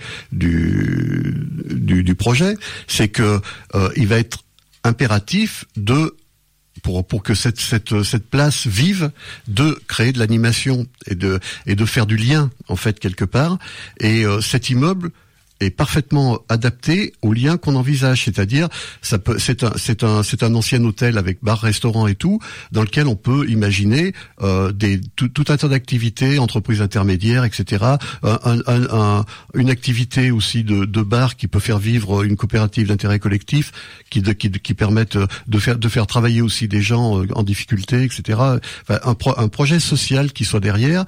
projet, c'est que il va être impératif pour que cette place vive, de créer de l'animation et de faire du lien en fait quelque part. Et cet immeuble est parfaitement adapté aux liens qu'on envisage, c'est-à-dire c'est un ancien hôtel avec bar, restaurant et tout, dans lequel on peut imaginer tout un tas d'activités, entreprises intermédiaires, etc. Une activité aussi de bar qui peut faire vivre une coopérative d'intérêt collectif, qui permettent de faire travailler aussi des gens en difficulté, etc. Enfin, un projet social qui soit derrière.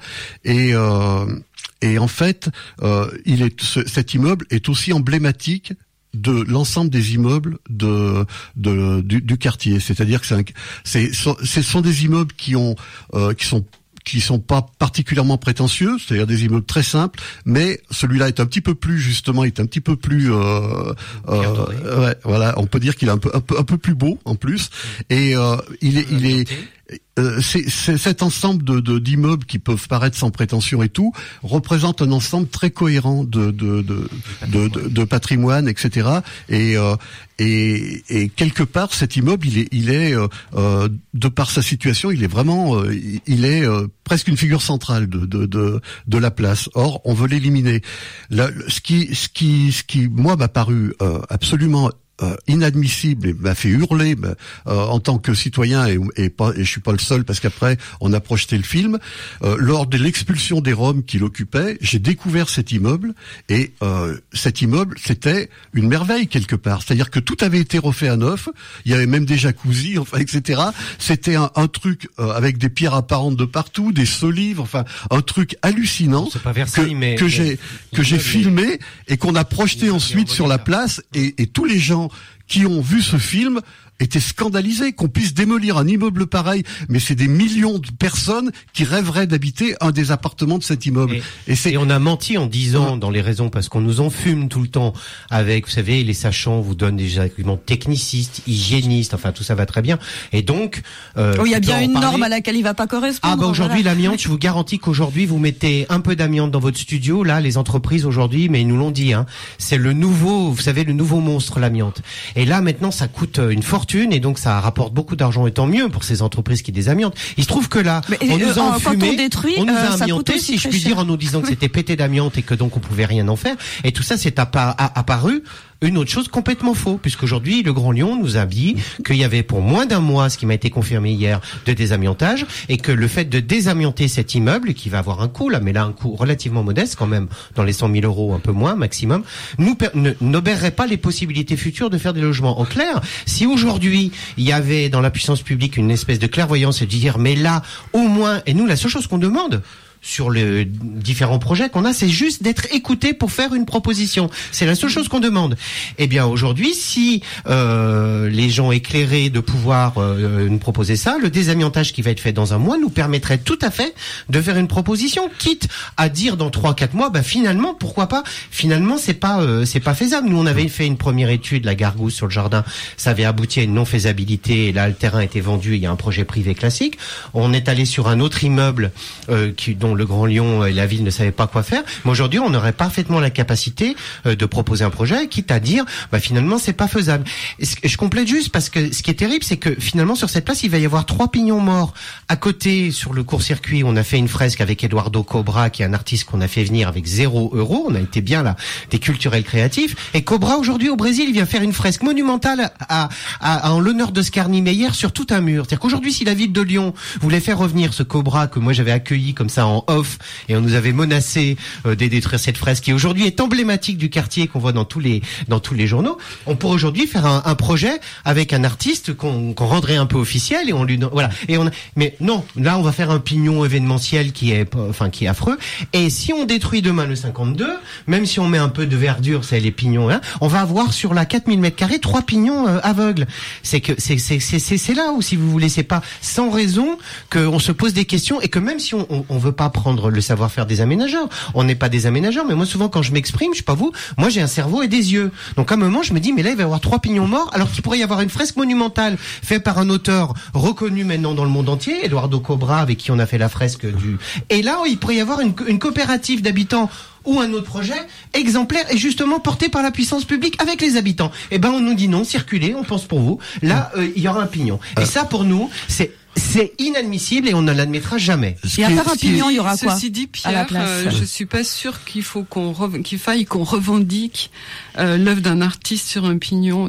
Et en fait, cet immeuble est aussi emblématique de l'ensemble des immeubles du quartier. C'est-à-dire que ce sont des immeubles qui sont pas particulièrement prétentieux, c'est-à-dire des immeubles très simples, mais celui-là est un petit peu plus, justement, voilà, on peut dire qu'il est un peu plus beau en plus, et c'est cet ensemble d'immeubles qui peuvent paraître sans prétention et tout, représente un ensemble très cohérent de patrimoine, etc. Et quelque part, cet immeuble, il est de par sa situation, il est vraiment, presque une figure centrale de la place. Or, on veut l'éliminer. Ce qui moi m'a paru absolument inadmissible et m'a fait hurler en tant que citoyen, et je suis pas le seul, parce qu'après on a projeté le film, lors de l'expulsion des Roms qui l'occupaient, j'ai découvert cet immeuble, et cet immeuble c'était une merveille quelque part, c'est-à-dire que tout avait été refait à neuf, il y avait même des jacuzzis, enfin, etc. C'était un truc avec des pierres apparentes de partout, des solives, enfin un truc hallucinant que j'ai filmé et qu'on a projeté ensuite sur la place, et tous les gens qui ont vu ce film étaient scandalisés qu'on puisse démolir un immeuble pareil, mais c'est des millions de personnes qui rêveraient d'habiter un des appartements de cet immeuble. Et on a menti en disant dans les raisons, parce qu'on nous enfume tout le temps avec, vous savez, les sachants vous donnent des arguments technicistes, hygiénistes, enfin tout ça va très bien. Et donc, il y a bien une norme à laquelle il va pas correspondre. Aujourd'hui, l'amiante, je vous garantis qu'aujourd'hui vous mettez un peu d'amiante dans votre studio. Là, les entreprises aujourd'hui, mais ils nous l'ont dit, c'est le nouveau, vous savez, le nouveau monstre, l'amiante. Et là, maintenant, ça coûte une fortune et donc ça rapporte beaucoup d'argent et tant mieux pour ces entreprises qui désamiantent. Il se trouve que là, on nous a enfumé, on nous a amianté, si je puis dire, en nous disant que c'était pété d'amiante et que donc on pouvait rien en faire. Et tout ça, c'est apparu une autre chose complètement faux, puisqu'aujourd'hui, le Grand Lyon nous a dit qu'il y avait pour moins d'un mois, ce qui m'a été confirmé hier, de désamiantage, et que le fait de désamianter cet immeuble, qui va avoir un coût, là, mais là, un coût relativement modeste, quand même, dans les 100 000 euros, un peu moins, maximum, n'obérerait pas les possibilités futures de faire des logements. En clair, si aujourd'hui, il y avait dans la puissance publique une espèce de clairvoyance et de dire, mais là, au moins, et nous, la seule chose qu'on demande, sur les différents projets qu'on a, c'est juste d'être écouté pour faire une proposition. C'est la seule chose qu'on demande. Eh bien, aujourd'hui, si les gens éclairés de pouvoir nous proposer ça, le désamiantage qui va être fait dans un mois nous permettrait tout à fait de faire une proposition, quitte à dire dans 3-4 mois, finalement, pourquoi pas. Finalement, c'est pas faisable. Nous, on avait fait une première étude, la Gargousse sur le jardin, ça avait abouti à une non-faisabilité, et là, le terrain a été vendu, il y a un projet privé classique. On est allé sur un autre immeuble dont le Grand Lyon et la ville ne savaient pas quoi faire. Mais aujourd'hui, on aurait parfaitement la capacité de proposer un projet, quitte à dire, finalement, c'est pas faisable. Je complète juste parce que ce qui est terrible, c'est que finalement, sur cette place, il va y avoir 3 pignons morts. À côté, sur le court-circuit, on a fait une fresque avec Eduardo Cobra, qui est un artiste qu'on a fait venir avec 0 €. On a été bien là, des culturels créatifs. Et Cobra, aujourd'hui, au Brésil, il vient faire une fresque monumentale en l'honneur d'Oscar Niemeyer sur tout un mur. C'est-à-dire qu'aujourd'hui, si la ville de Lyon voulait faire revenir ce Cobra que moi j'avais accueilli comme ça en off, et on nous avait menacé de détruire cette fresque qui aujourd'hui est emblématique du quartier qu'on voit dans tous les journaux, on pourrait aujourd'hui faire un projet avec un artiste qu'on rendrait un peu officiel et on lui voilà. Mais non, là on va faire un pignon événementiel qui est affreux. Et si on détruit demain le 52, même si on met un peu de verdure, c'est les pignons, on va avoir sur la 4000 m2 3 pignons aveugles. C'est là où, si vous voulez, c'est pas sans raison qu'on se pose des questions, et que même si on veut pas prendre le savoir-faire des aménageurs, on n'est pas des aménageurs, mais moi souvent quand je m'exprime, je sais pas vous, moi j'ai un cerveau et des yeux. Donc à un moment je me dis, mais là il va y avoir 3 pignons morts, alors qu'il pourrait y avoir une fresque monumentale faite par un auteur reconnu maintenant dans le monde entier, Eduardo Cobra, avec qui on a fait la fresque et là il pourrait y avoir une coopérative d'habitants ou un autre projet exemplaire et justement porté par la puissance publique avec les habitants. Et on nous dit non, circulez, on pense pour vous. Là, il y aura un pignon. Et ça, pour nous, c'est inadmissible et on ne l'admettra jamais. Et à part un pignon, il y aura quoi? Ceci dit, Pierre, je suis pas sûr qu'il faille qu'on revendique l'œuvre d'un artiste sur un pignon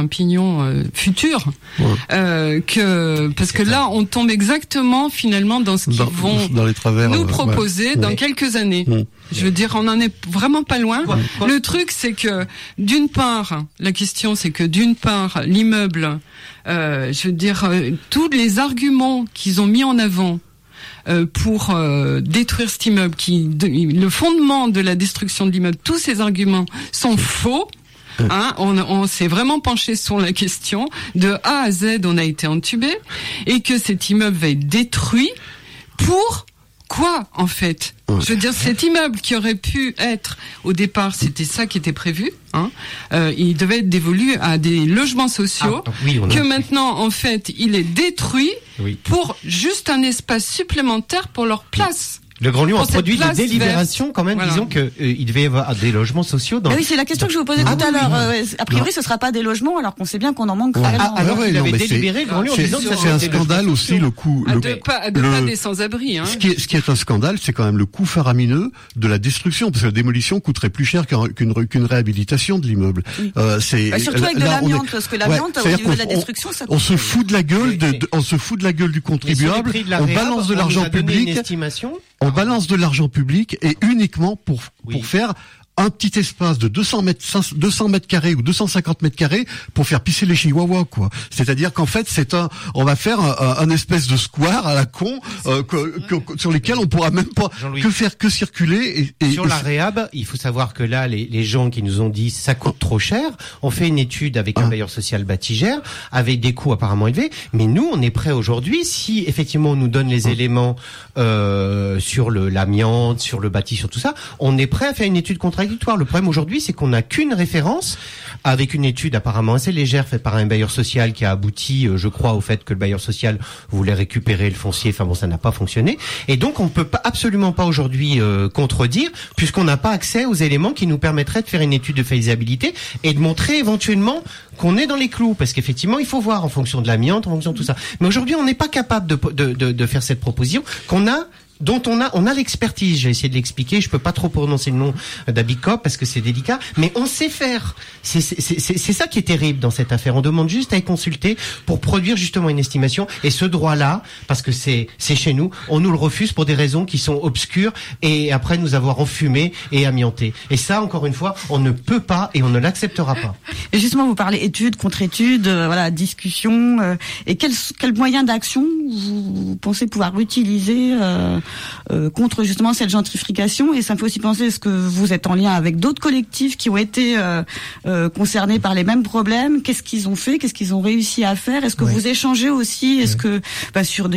futur. Ouais. Parce que là, on tombe exactement finalement dans ce qu'ils vont dans les travers, nous proposer dans quelques années. Je veux dire, on n'en est vraiment pas loin. Ouais. Le truc, c'est que la question, c'est que d'une part, l'immeuble, je veux dire, tous les arguments qu'ils ont mis en avant pour détruire cet immeuble, le fondement de la destruction de l'immeuble, tous ces arguments sont faux. On s'est vraiment penché sur la question. De A à Z, on a été entubé, et que cet immeuble va être détruit pour quoi, en fait? Je veux dire, cet immeuble qui aurait pu être, au départ, c'était ça qui était prévu, il devait être dévolu à des logements sociaux, maintenant, en fait, il est détruit pour juste un espace supplémentaire pour leur place. Le Grand Lyon a produit des délibérations quand même, disons que il devait y avoir des logements sociaux dans... oui, c'est la question que je vous posais tout à l'heure. A priori, ce sera pas des logements, alors qu'on sait bien qu'on en manque réellement. Alors il avait délibéré, le Grand Lyon, en disant que c'est un scandale aussi, le coût... pas des sans-abri. Ce qui est un scandale, c'est quand même le coût faramineux de la destruction, parce que la démolition coûterait plus cher qu'une réhabilitation de l'immeuble. Surtout avec de l'amiante, parce que l'amiante, au niveau de la destruction, ça coûte... On se fout de la gueule du contribuable, on balance de l'argent public... On balance de l'argent public et uniquement pour faire un petit espace de 200 mètres carrés ou 250 mètres carrés pour faire pisser les chihuahuas, quoi. C'est-à-dire qu'en fait, on va faire un espèce de square à la con, sur lesquels on pourra même pas que circuler. Et sur la réhab, il faut savoir que là, les gens qui nous ont dit ça coûte trop cher, on fait une étude avec un bailleur social Batigère, avec des coûts apparemment élevés, mais nous, on est prêt aujourd'hui, si effectivement on nous donne les éléments sur l'amiante, sur le bâti, sur tout ça, on est prêt à faire une étude contradictoire. Le problème aujourd'hui, c'est qu'on n'a qu'une référence avec une étude apparemment assez légère faite par un bailleur social qui a abouti, je crois, au fait que le bailleur social voulait récupérer le foncier. Enfin bon, ça n'a pas fonctionné. Et donc, on ne peut absolument pas aujourd'hui contredire, puisqu'on n'a pas accès aux éléments qui nous permettraient de faire une étude de faisabilité et de montrer éventuellement qu'on est dans les clous. Parce qu'effectivement, il faut voir en fonction de l'amiante, en fonction de tout ça. Mais aujourd'hui, on n'est pas capable de faire cette proposition dont on a l'expertise. J'ai essayé de l'expliquer. Je peux pas trop prononcer le nom d'Abicop parce que c'est délicat, mais on sait faire. C'est ça qui est terrible dans cette affaire. On demande juste à y consulter pour produire justement une estimation. Et ce droit-là, parce que c'est chez nous, on nous le refuse pour des raisons qui sont obscures et après nous avoir enfumé et amianté. Et ça, encore une fois, on ne peut pas et on ne l'acceptera pas. Et justement, vous parlez études, contre-études, voilà, discussion. Et quels moyens d'action vous pensez pouvoir utiliser contre justement cette gentrification? Et ça me fait aussi penser, est-ce que vous êtes en lien avec d'autres collectifs qui ont été concernés par les mêmes problèmes? Qu'est-ce qu'ils ont fait? Qu'est-ce qu'ils ont réussi à faire? Est-ce que vous échangez aussi? Est-ce que sur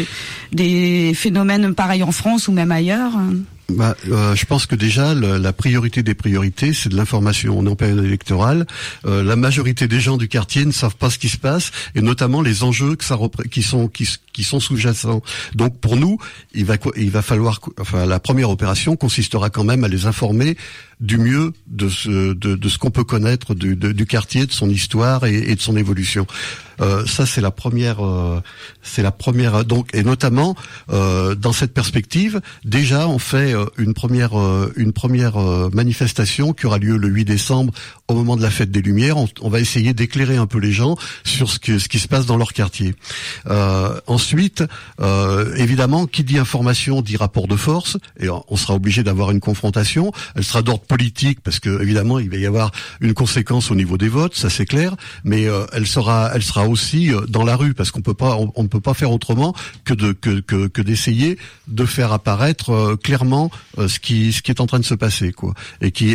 des phénomènes pareils en France ou même ailleurs? Je pense que déjà la priorité des priorités, c'est de l'information. On est en période électorale. La majorité des gens du quartier ne savent pas ce qui se passe, et notamment les enjeux qui sont sous-jacents. Donc pour nous, il va falloir, la première opération consistera quand même à les informer du mieux de ce qu'on peut connaître du quartier, de son histoire et de son évolution. Ça c'est la première donc, et notamment dans cette perspective, déjà on fait une première manifestation qui aura lieu le 8 décembre au moment de la fête des Lumières. On va essayer d'éclairer un peu les gens sur ce qui se passe dans leur quartier. Ensuite, évidemment, qui dit information dit rapport de force, et on sera obligé d'avoir une confrontation. Elle sera d'ordre politique parce que évidemment il va y avoir une conséquence au niveau des votes, ça c'est clair, mais elle sera aussi dans la rue, parce qu'on ne peut pas faire autrement que d'essayer de faire apparaître clairement ce qui est en train de se passer, quoi, et qui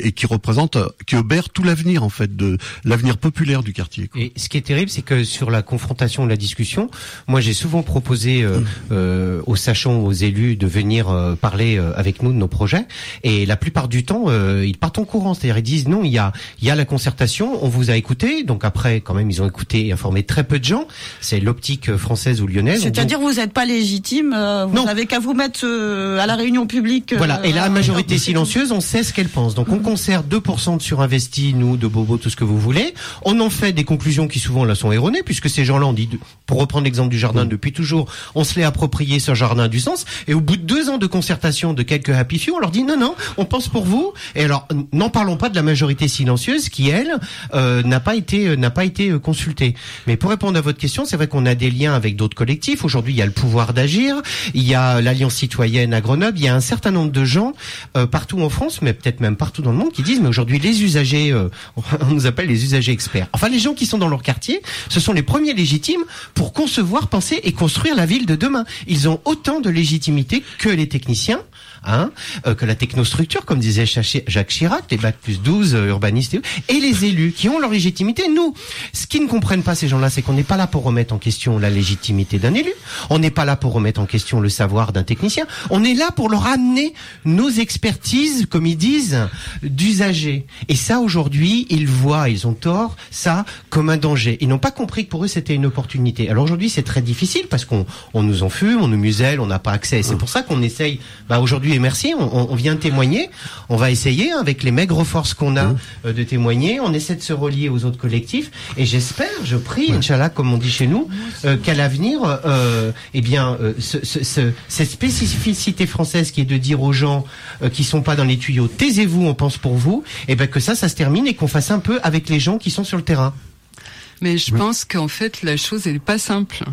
obère tout l'avenir en fait, de l'avenir populaire du quartier, quoi. Et ce qui est terrible, c'est que sur la confrontation, la discussion, moi j'ai souvent proposé aux sachants, aux élus de venir parler avec nous de nos projets, et la plupart du temps ils partent en courant, c'est-à-dire ils disent non, il y a la concertation, on vous a écouté, donc après quand même ils ont écouté et informé très peu de gens. C'est l'optique française ou lyonnaise. C'est-à-dire vous n'êtes pas légitime, vous n'avez qu'à vous mettre à la réunion publique. Voilà, et la majorité silencieuse, on sait ce qu'elle pense. Donc on concerne 2% de surinvestis, nous, de bobos, tout ce que vous voulez. On en fait des conclusions qui souvent là sont erronées, puisque ces gens-là, on dit, pour reprendre l'exemple du jardin depuis toujours, on se l'est approprié ce jardin du sens, et au bout de 2 ans de concertation de quelques happy few, on leur dit non, on pense pour vous. Et alors, n'en parlons pas de la majorité silencieuse qui, elle, n'a pas été consultée. Mais pour répondre à votre question, c'est vrai qu'on a des liens avec d'autres collectifs. Aujourd'hui, il y a le pouvoir d'agir, il y a l'Alliance citoyenne à Grenoble, il y a un certain nombre de gens partout en France, mais peut-être même partout dans le monde, qui disent mais aujourd'hui les usagers, on nous appelle les usagers experts. Enfin, les gens qui sont dans leur quartier, ce sont les premiers légitimes pour concevoir, penser et construire la ville de demain. Ils ont autant de légitimité que les techniciens, que la technostructure, comme disait Jacques Chirac, les bac plus 12 urbanistes et les élus qui ont leur légitimité. Nous, ce qu'ils ne comprennent pas, ces gens-là, c'est qu'on n'est pas là pour remettre en question la légitimité d'un élu. On n'est pas là pour remettre en question le savoir d'un technicien. On est là pour leur amener nos expertises, comme ils disent, d'usagers. Et ça, aujourd'hui, ils ont tort, ça, comme un danger. Ils n'ont pas compris que pour eux, c'était une opportunité. Alors aujourd'hui, c'est très difficile parce qu'on nous enfume, on nous muselle, on n'a pas accès. C'est pour ça qu'on essaye, aujourd'hui, et merci, on vient témoigner. On va essayer, avec les maigres forces qu'on a, de témoigner. On essaie de se relier aux autres collectifs. Et j'espère, je prie, Inch'Allah, comme on dit chez nous, qu'à l'avenir, cette spécificité française qui est de dire aux gens qui sont pas dans les tuyaux, taisez-vous, on pense pour vous, et que ça se termine et qu'on fasse un peu avec les gens qui sont sur le terrain. Mais je pense qu'en fait, la chose elle est pas simple.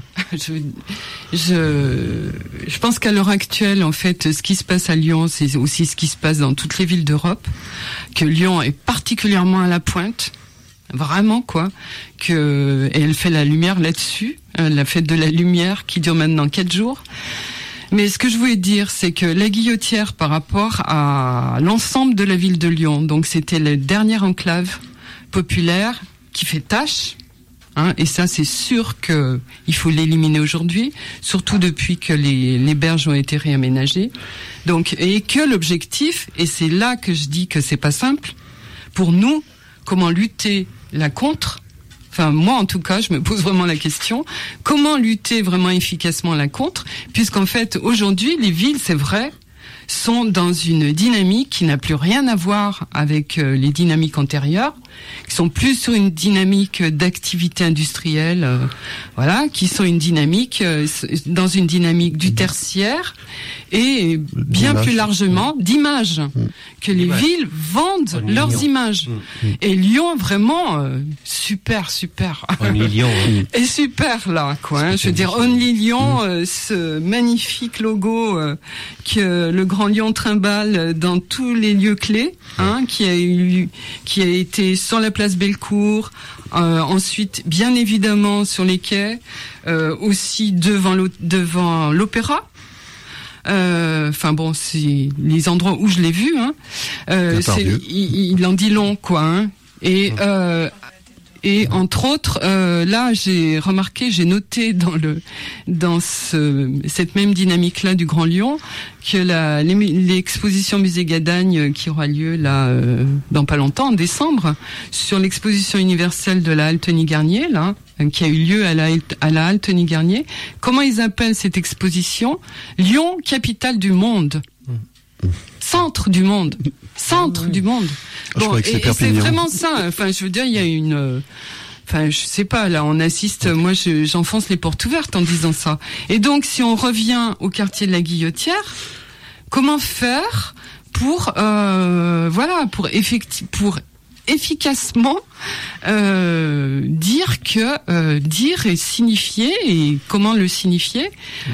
Je pense qu'à l'heure actuelle, en fait, ce qui se passe à Lyon, c'est aussi ce qui se passe dans toutes les villes d'Europe, que Lyon est particulièrement à la pointe. Vraiment, quoi. Et elle fait la lumière là-dessus. La fête de la lumière qui dure maintenant 4 jours. Mais ce que je voulais dire, c'est que la Guillotière, par rapport à l'ensemble de la ville de Lyon, donc c'était la dernière enclave populaire qui fait tâche, et ça c'est sûr que il faut l'éliminer aujourd'hui, surtout depuis que les berges ont été réaménagées. Donc, et que l'objectif, et c'est là que je dis que c'est pas simple, pour nous, comment lutter là contre. Enfin, moi, en tout cas, je me pose vraiment la question, comment lutter vraiment efficacement là contre, puisqu'en fait, aujourd'hui, les villes, c'est vrai, sont dans une dynamique qui n'a plus rien à voir avec les dynamiques antérieures, qui sont plus sur une dynamique d'activité industrielle, qui sont une dynamique dans une dynamique du tertiaire et bien plus largement d'image, que les villes vendent leurs images. Et Lyon vraiment super. Only Lyon. Et super là, quoi. Je veux dire, Only Lyon, ce magnifique logo que le Grand Lyon trimballe dans tous les lieux clés, qui a été sur la place Bellecour, ensuite bien évidemment sur les quais, aussi devant l'opéra. C'est les endroits où je l'ai vu. Il en dit long, quoi. Et entre autres, là, j'ai noté dans cette même dynamique-là du Grand Lyon, que l'exposition Musée Gadagne qui aura lieu là dans pas longtemps, en décembre, sur l'exposition universelle de la Alteny-Garnier, là, qui a eu lieu à la Alteny-Garnier. Comment ils appellent cette exposition? Lyon, capitale du monde. Centre du monde. Du monde. Bon, et c'est vraiment ça. Enfin, je veux dire, il y a une... je sais pas, là, on assiste... Moi, j'enfonce les portes ouvertes en disant ça. Et donc, si on revient au quartier de la Guillotière, comment faire pour efficacement dire et signifier, et comment le signifier,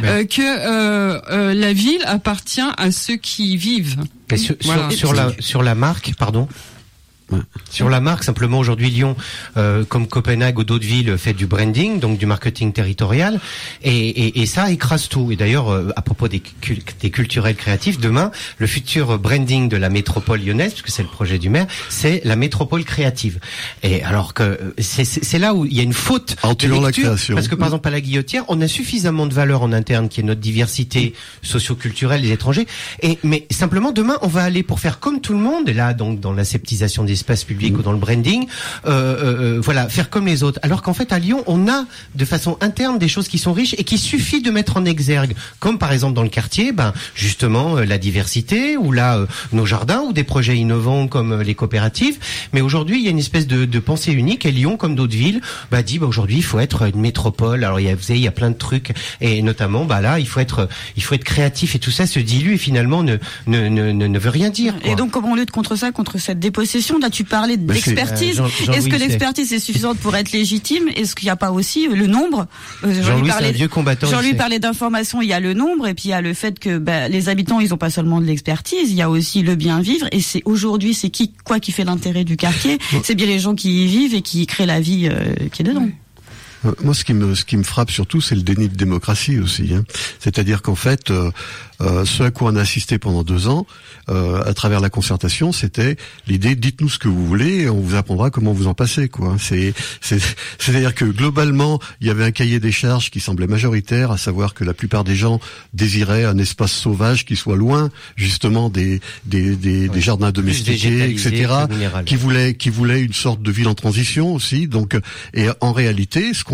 que la ville appartient à ceux qui y vivent. Mais sur la marque, pardon. Sur la marque, simplement aujourd'hui Lyon, comme Copenhague ou d'autres villes, fait du branding, donc du marketing territorial, et ça écrase tout. Et d'ailleurs, à propos des culturels créatifs, demain, le futur branding de la métropole lyonnaise, puisque c'est le projet du maire, c'est la métropole créative. Et alors que c'est là où il y a une faute de lecture, parce que par exemple à la Guillotière, on a suffisamment de valeur en interne, qui est notre diversité socio-culturelle des étrangers. Mais simplement demain, on va aller pour faire comme tout le monde, et là donc dans l'aseptisation des espaces publics ou dans le branding, faire comme les autres. Alors qu'en fait, à Lyon, on a de façon interne des choses qui sont riches et qu'il suffit de mettre en exergue. Comme par exemple dans le quartier, justement, la diversité, ou là, nos jardins, ou des projets innovants comme les coopératives. Mais aujourd'hui, il y a une espèce de pensée unique, et Lyon, comme d'autres villes, dit, aujourd'hui, il faut être une métropole. Alors, il y a plein de trucs, et notamment, là, il faut être créatif, et tout ça se dilue et finalement ne veut rien dire, quoi. Et donc, comment on lutte contre ça, contre cette dépossession? Là, tu parlais d'expertise. Est-ce que l'expertise est suffisante pour être légitime? Est-ce qu'il n'y a pas aussi le nombre? Jean-Louis, c'est un vieux combattant. Jean-Louis parlait d'information, il y a le nombre, et puis il y a le fait que les habitants, ils n'ont pas seulement de l'expertise, il y a aussi le bien vivre, et c'est aujourd'hui, c'est qui fait l'intérêt du quartier? C'est bien les gens qui y vivent et qui créent la vie qui est dedans. Moi, ce qui me frappe surtout, c'est le déni de démocratie aussi. C'est-à-dire qu'en fait, ce à quoi on a assisté pendant 2 ans, à travers la concertation, c'était l'idée, dites-nous ce que vous voulez, et on vous apprendra comment vous en passer, quoi. C'est-à-dire que globalement, il y avait un cahier des charges qui semblait majoritaire, à savoir que la plupart des gens désiraient un espace sauvage qui soit loin, justement, des jardins domestiqués, etc., qui voulait une sorte de ville en transition aussi. Donc, et en réalité, ce qu'on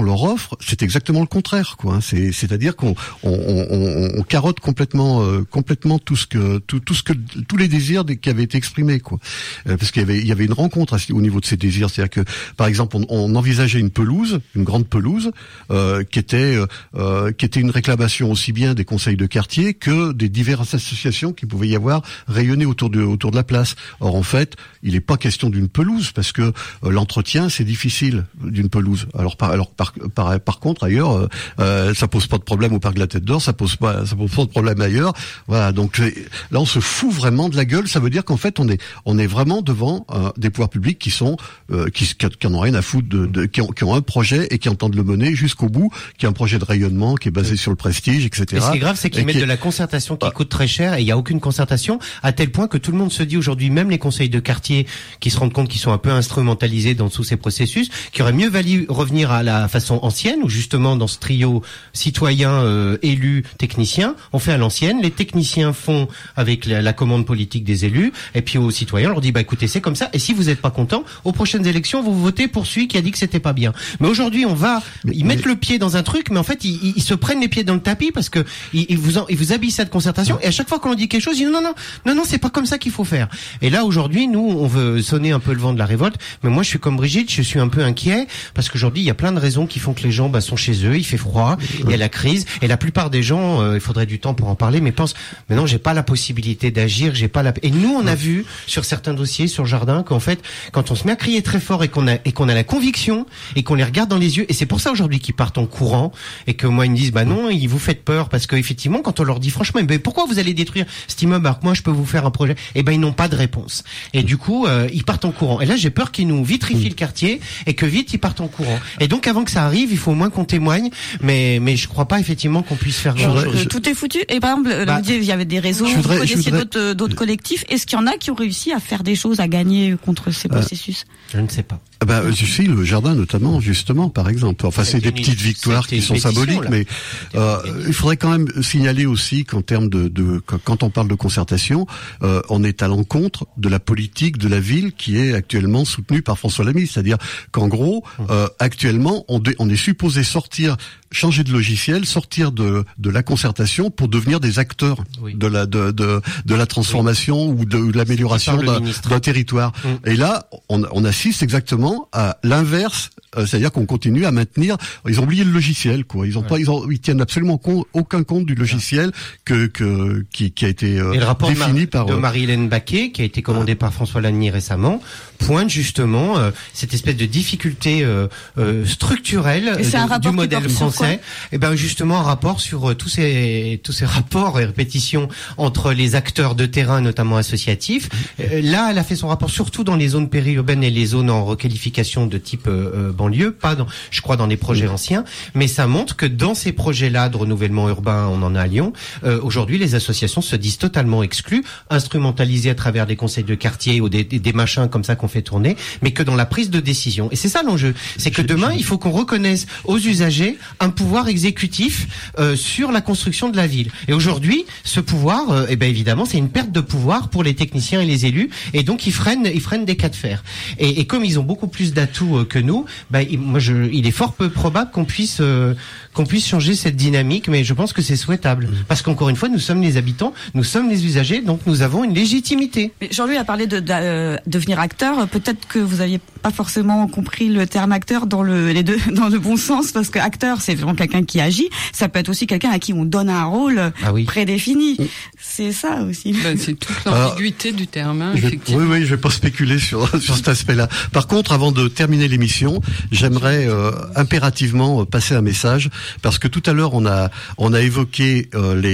qu'on leur offre, c'est exactement le contraire, quoi. C'est-à-dire qu'on carotte complètement tous les désirs qui avaient été exprimés, quoi. Parce qu'il y avait une rencontre au niveau de ces désirs, c'est-à-dire que par exemple on envisageait une grande pelouse qui était une réclamation aussi bien des conseils de quartier que des diverses associations qui pouvaient y avoir rayonnées autour de la place. Or en fait, il n'est pas question d'une pelouse parce que l'entretien c'est difficile d'une pelouse. Alors par contre ailleurs ça pose pas de problème au parc de la Tête d'Or, ça pose pas de problème ailleurs. Voilà, donc là on se fout vraiment de la gueule, ça veut dire qu'en fait on est vraiment devant des pouvoirs publics qui en ont rien à foutre qui ont un projet et qui entendent le mener jusqu'au bout, qui a un projet de rayonnement qui est basé sur le prestige, etc. Et ce qui est grave, c'est qu'ils mettent de la concertation qui coûte très cher et il n'y a aucune concertation, à tel point que tout le monde se dit aujourd'hui, même les conseils de quartier qui se rendent compte qu'ils sont un peu instrumentalisés dans tous ces processus, qu'il aurait mieux valu revenir à la façon ancienne, où justement dans ce trio citoyens, élus, techniciens, on fait à l'ancienne, les techniciens font avec la commande politique des élus, et puis aux citoyens on leur dit écoutez c'est comme ça, et si vous n'êtes pas content, aux prochaines élections vous votez pour celui qui a dit que c'était pas bien. Mais aujourd'hui ils mettent le pied dans un truc, mais en fait ils se prennent les pieds dans le tapis parce que ils vous habillent ça de concertation, et à chaque fois qu'on dit quelque chose ils disent non c'est pas comme ça qu'il faut faire. Et là aujourd'hui nous on veut sonner un peu le vent de la révolte, mais moi je suis comme Brigitte, je suis un peu inquiet parce qu'aujourd'hui il y a plein de raisons qui font que les gens sont chez eux, il fait froid, il y a la crise, et la plupart des gens il faudrait du temps pour en parler, mais pensent mais non j'ai pas la possibilité d'agir, et nous on a vu sur certains dossiers sur Jardin qu'en fait quand on se met à crier très fort et qu'on a la conviction et qu'on les regarde dans les yeux, et c'est pour ça aujourd'hui qu'ils partent en courant et que moi ils me disent non ils vous faites peur parce que effectivement quand on leur dit franchement mais pourquoi vous allez détruire cet immeuble alors que moi je peux vous faire un projet, ils n'ont pas de réponse, et du coup ils partent en courant, et là j'ai peur qu'ils nous vitrifient le quartier et que vite ils partent en courant, et donc avant que ça arrive il faut au moins qu'on témoigne, mais je crois pas effectivement qu'on puisse faire grand chose. Tout est foutu. Et par exemple vous disiez il y avait des réseaux, vous connaissiez d'autres collectifs, est-ce qu'il y en a qui ont réussi à faire des choses, à gagner contre ces processus? Je ne sais pas. Si, le Jardin notamment, justement, par exemple. Enfin, c'est des petites victoires qui sont symboliques, mais il faudrait quand même signaler aussi qu'en termes quand on parle de concertation, on est à l'encontre de la politique de la ville qui est actuellement soutenue par François Lamy. C'est-à-dire qu'en gros, actuellement, on est supposé changer de logiciel, sortir de la concertation pour devenir des acteurs de la transformation ou de l'amélioration d'un territoire. Et là, on assiste exactement à l'inverse, c'est-à-dire qu'on continue à maintenir. Ils ont oublié le logiciel, quoi. Ils tiennent absolument aucun compte du logiciel qui a été et le rapport défini par Marie-Hélène Baquet, qui a été commandé par François Lamy récemment, pointe justement cette espèce de difficulté structurelle du modèle français. Et justement un rapport sur tous ces rapports et répétitions entre les acteurs de terrain, notamment associatifs. Là, elle a fait son rapport surtout dans les zones périurbaines et les zones en requalification de type banlieue, pas je crois dans les projets anciens, mais ça montre que dans ces projets-là de renouvellement urbain, on en a à Lyon, aujourd'hui les associations se disent totalement exclues, instrumentalisées à travers des conseils de quartier ou des machins comme ça qu'on fait tourner, mais que dans la prise de décision. Et c'est ça l'enjeu, c'est que demain il faut qu'on reconnaisse aux usagers un pouvoir exécutif sur la construction de la ville. Et aujourd'hui, ce pouvoir, évidemment, c'est une perte de pouvoir pour les techniciens et les élus, et donc ils freinent des cas de fer. Et comme ils ont beaucoup plus d'atouts que nous, il est fort peu probable qu'on puisse changer cette dynamique, mais je pense que c'est souhaitable. Parce qu'encore une fois, nous sommes les habitants, nous sommes les usagers, donc nous avons une légitimité. Jean-Louis a parlé de devenir acteur. Peut-être que vous n'aviez pas forcément compris le terme acteur dans le bon sens, parce que acteur, c'est vraiment quelqu'un qui agit. Ça peut être aussi quelqu'un à qui on donne un rôle prédéfini. C'est ça aussi. C'est toute l'ambiguïté du terme, effectivement. Oui, je vais pas spéculer sur cet aspect-là. Par contre, avant de terminer l'émission, j'aimerais impérativement passer un message, parce que tout à l'heure on a évoqué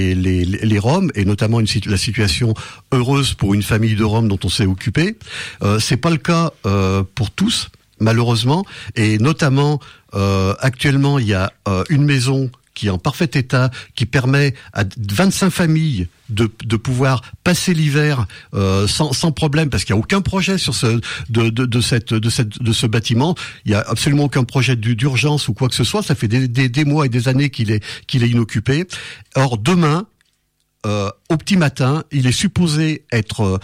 les Roms, et notamment la situation heureuse pour une famille de Roms dont on s'est occupé. C'est pas le cas pour tous, malheureusement, et notamment actuellement il y a une maison qui est en parfait état, qui permet à 25 familles de pouvoir passer l'hiver sans problème, parce qu'il n'y a aucun projet sur de ce bâtiment. Il y a absolument aucun projet d'urgence ou quoi que ce soit. Ça fait des mois et des années qu'il est inoccupé. Or demain, au petit matin, il est supposé être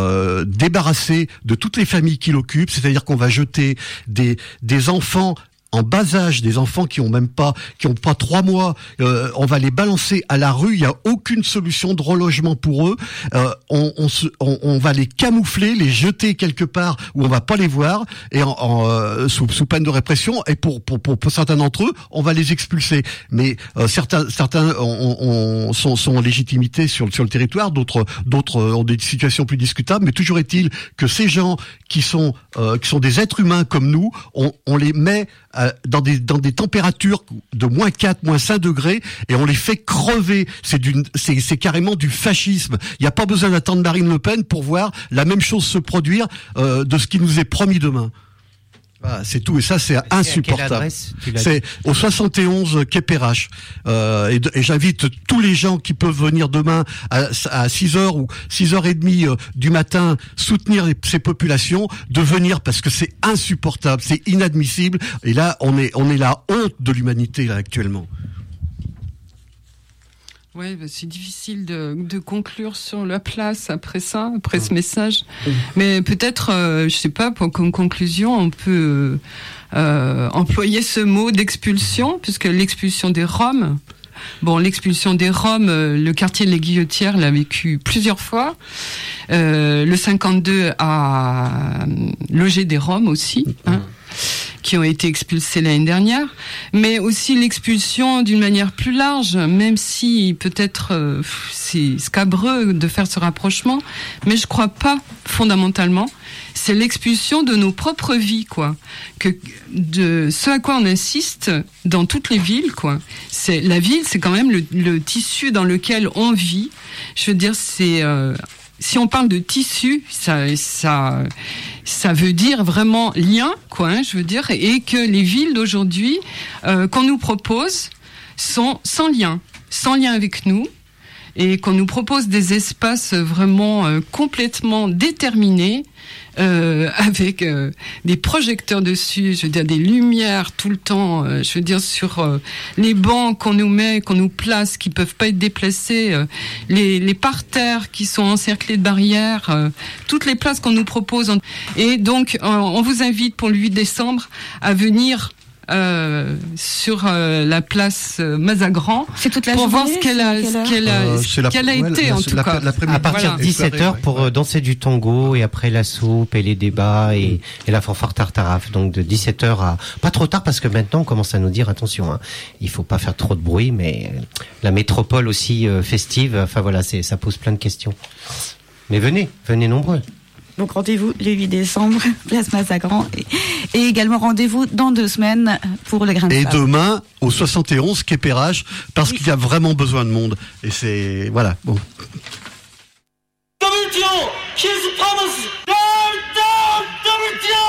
débarrassé de toutes les familles qui l'occupent, c'est-à-dire qu'on va jeter des enfants en bas âge, des enfants qui ont pas 3 mois, on va les balancer à la rue. Il y a aucune solution de relogement pour eux. On va les camoufler, les jeter quelque part où on va pas les voir, et sous peine de répression. Et pour certains d'entre eux, on va les expulser. Mais certains sont en légitimité sur le territoire, d'autres ont des situations plus discutables. Mais toujours est-il que ces gens qui sont des êtres humains comme nous, on les met dans des températures de -4, -5 degrés, et on les fait crever. C'est carrément du fascisme. Il n'y a pas besoin d'attendre Marine Le Pen pour voir la même chose se produire de ce qui nous est promis demain. Voilà, c'est tout, et ça c'est insupportable. C'est au 71 quai Perrache, et j'invite tous les gens qui peuvent venir demain à 6h ou 6h30 du matin soutenir ces populations, de venir, parce que c'est insupportable, c'est inadmissible, et là on est la honte de l'humanité là actuellement. Ouais, c'est difficile de conclure sur la place après ce message. Mais peut-être, je sais pas, comme conclusion, on peut employer ce mot d'expulsion, puisque l'expulsion des Roms. Bon, l'expulsion des Roms, le quartier de la Guillotière l'a vécu plusieurs fois. Le 52 a logé des Roms aussi, qui ont été expulsés l'année dernière, mais aussi l'expulsion d'une manière plus large, même si peut-être c'est scabreux de faire ce rapprochement, mais je crois pas fondamentalement. C'est l'expulsion de nos propres vies, quoi. De ce à quoi on assiste dans toutes les villes, quoi. La ville, c'est quand même le tissu dans lequel on vit. Je veux dire, c'est si on parle de tissu, ça veut dire vraiment lien, quoi. Je veux dire, et que les villes d'aujourd'hui qu'on nous propose sont sans lien avec nous, et qu'on nous propose des espaces vraiment complètement déterminés. Avec des projecteurs dessus, je veux dire des lumières tout le temps, je veux dire sur les bancs qu'on nous met, qu'on nous place, qui peuvent pas être déplacés, les parterres qui sont encerclés de barrières, toutes les places qu'on nous propose. Et donc on vous invite pour le 8 décembre à venir sur la place Mazagran pour voir ce qu'elle a été en tout cas. À partir de 17h pour danser du tango, et après la soupe et les débats et la fanfare tartaraf. Donc de 17h à pas trop tard, parce que maintenant on commence à nous dire attention, il faut pas faire trop de bruit, mais la métropole aussi festive. Enfin voilà, ça pose plein de questions. Mais venez nombreux. Donc rendez-vous le 8 décembre, place Mazagran, et également rendez-vous dans 2 semaines pour le grain de sable. Et demain, au 71 quai Perrache, parce qu'il y a vraiment besoin de monde. Et c'est... Voilà, bon. WTO! Kiss promise! Down! WTO!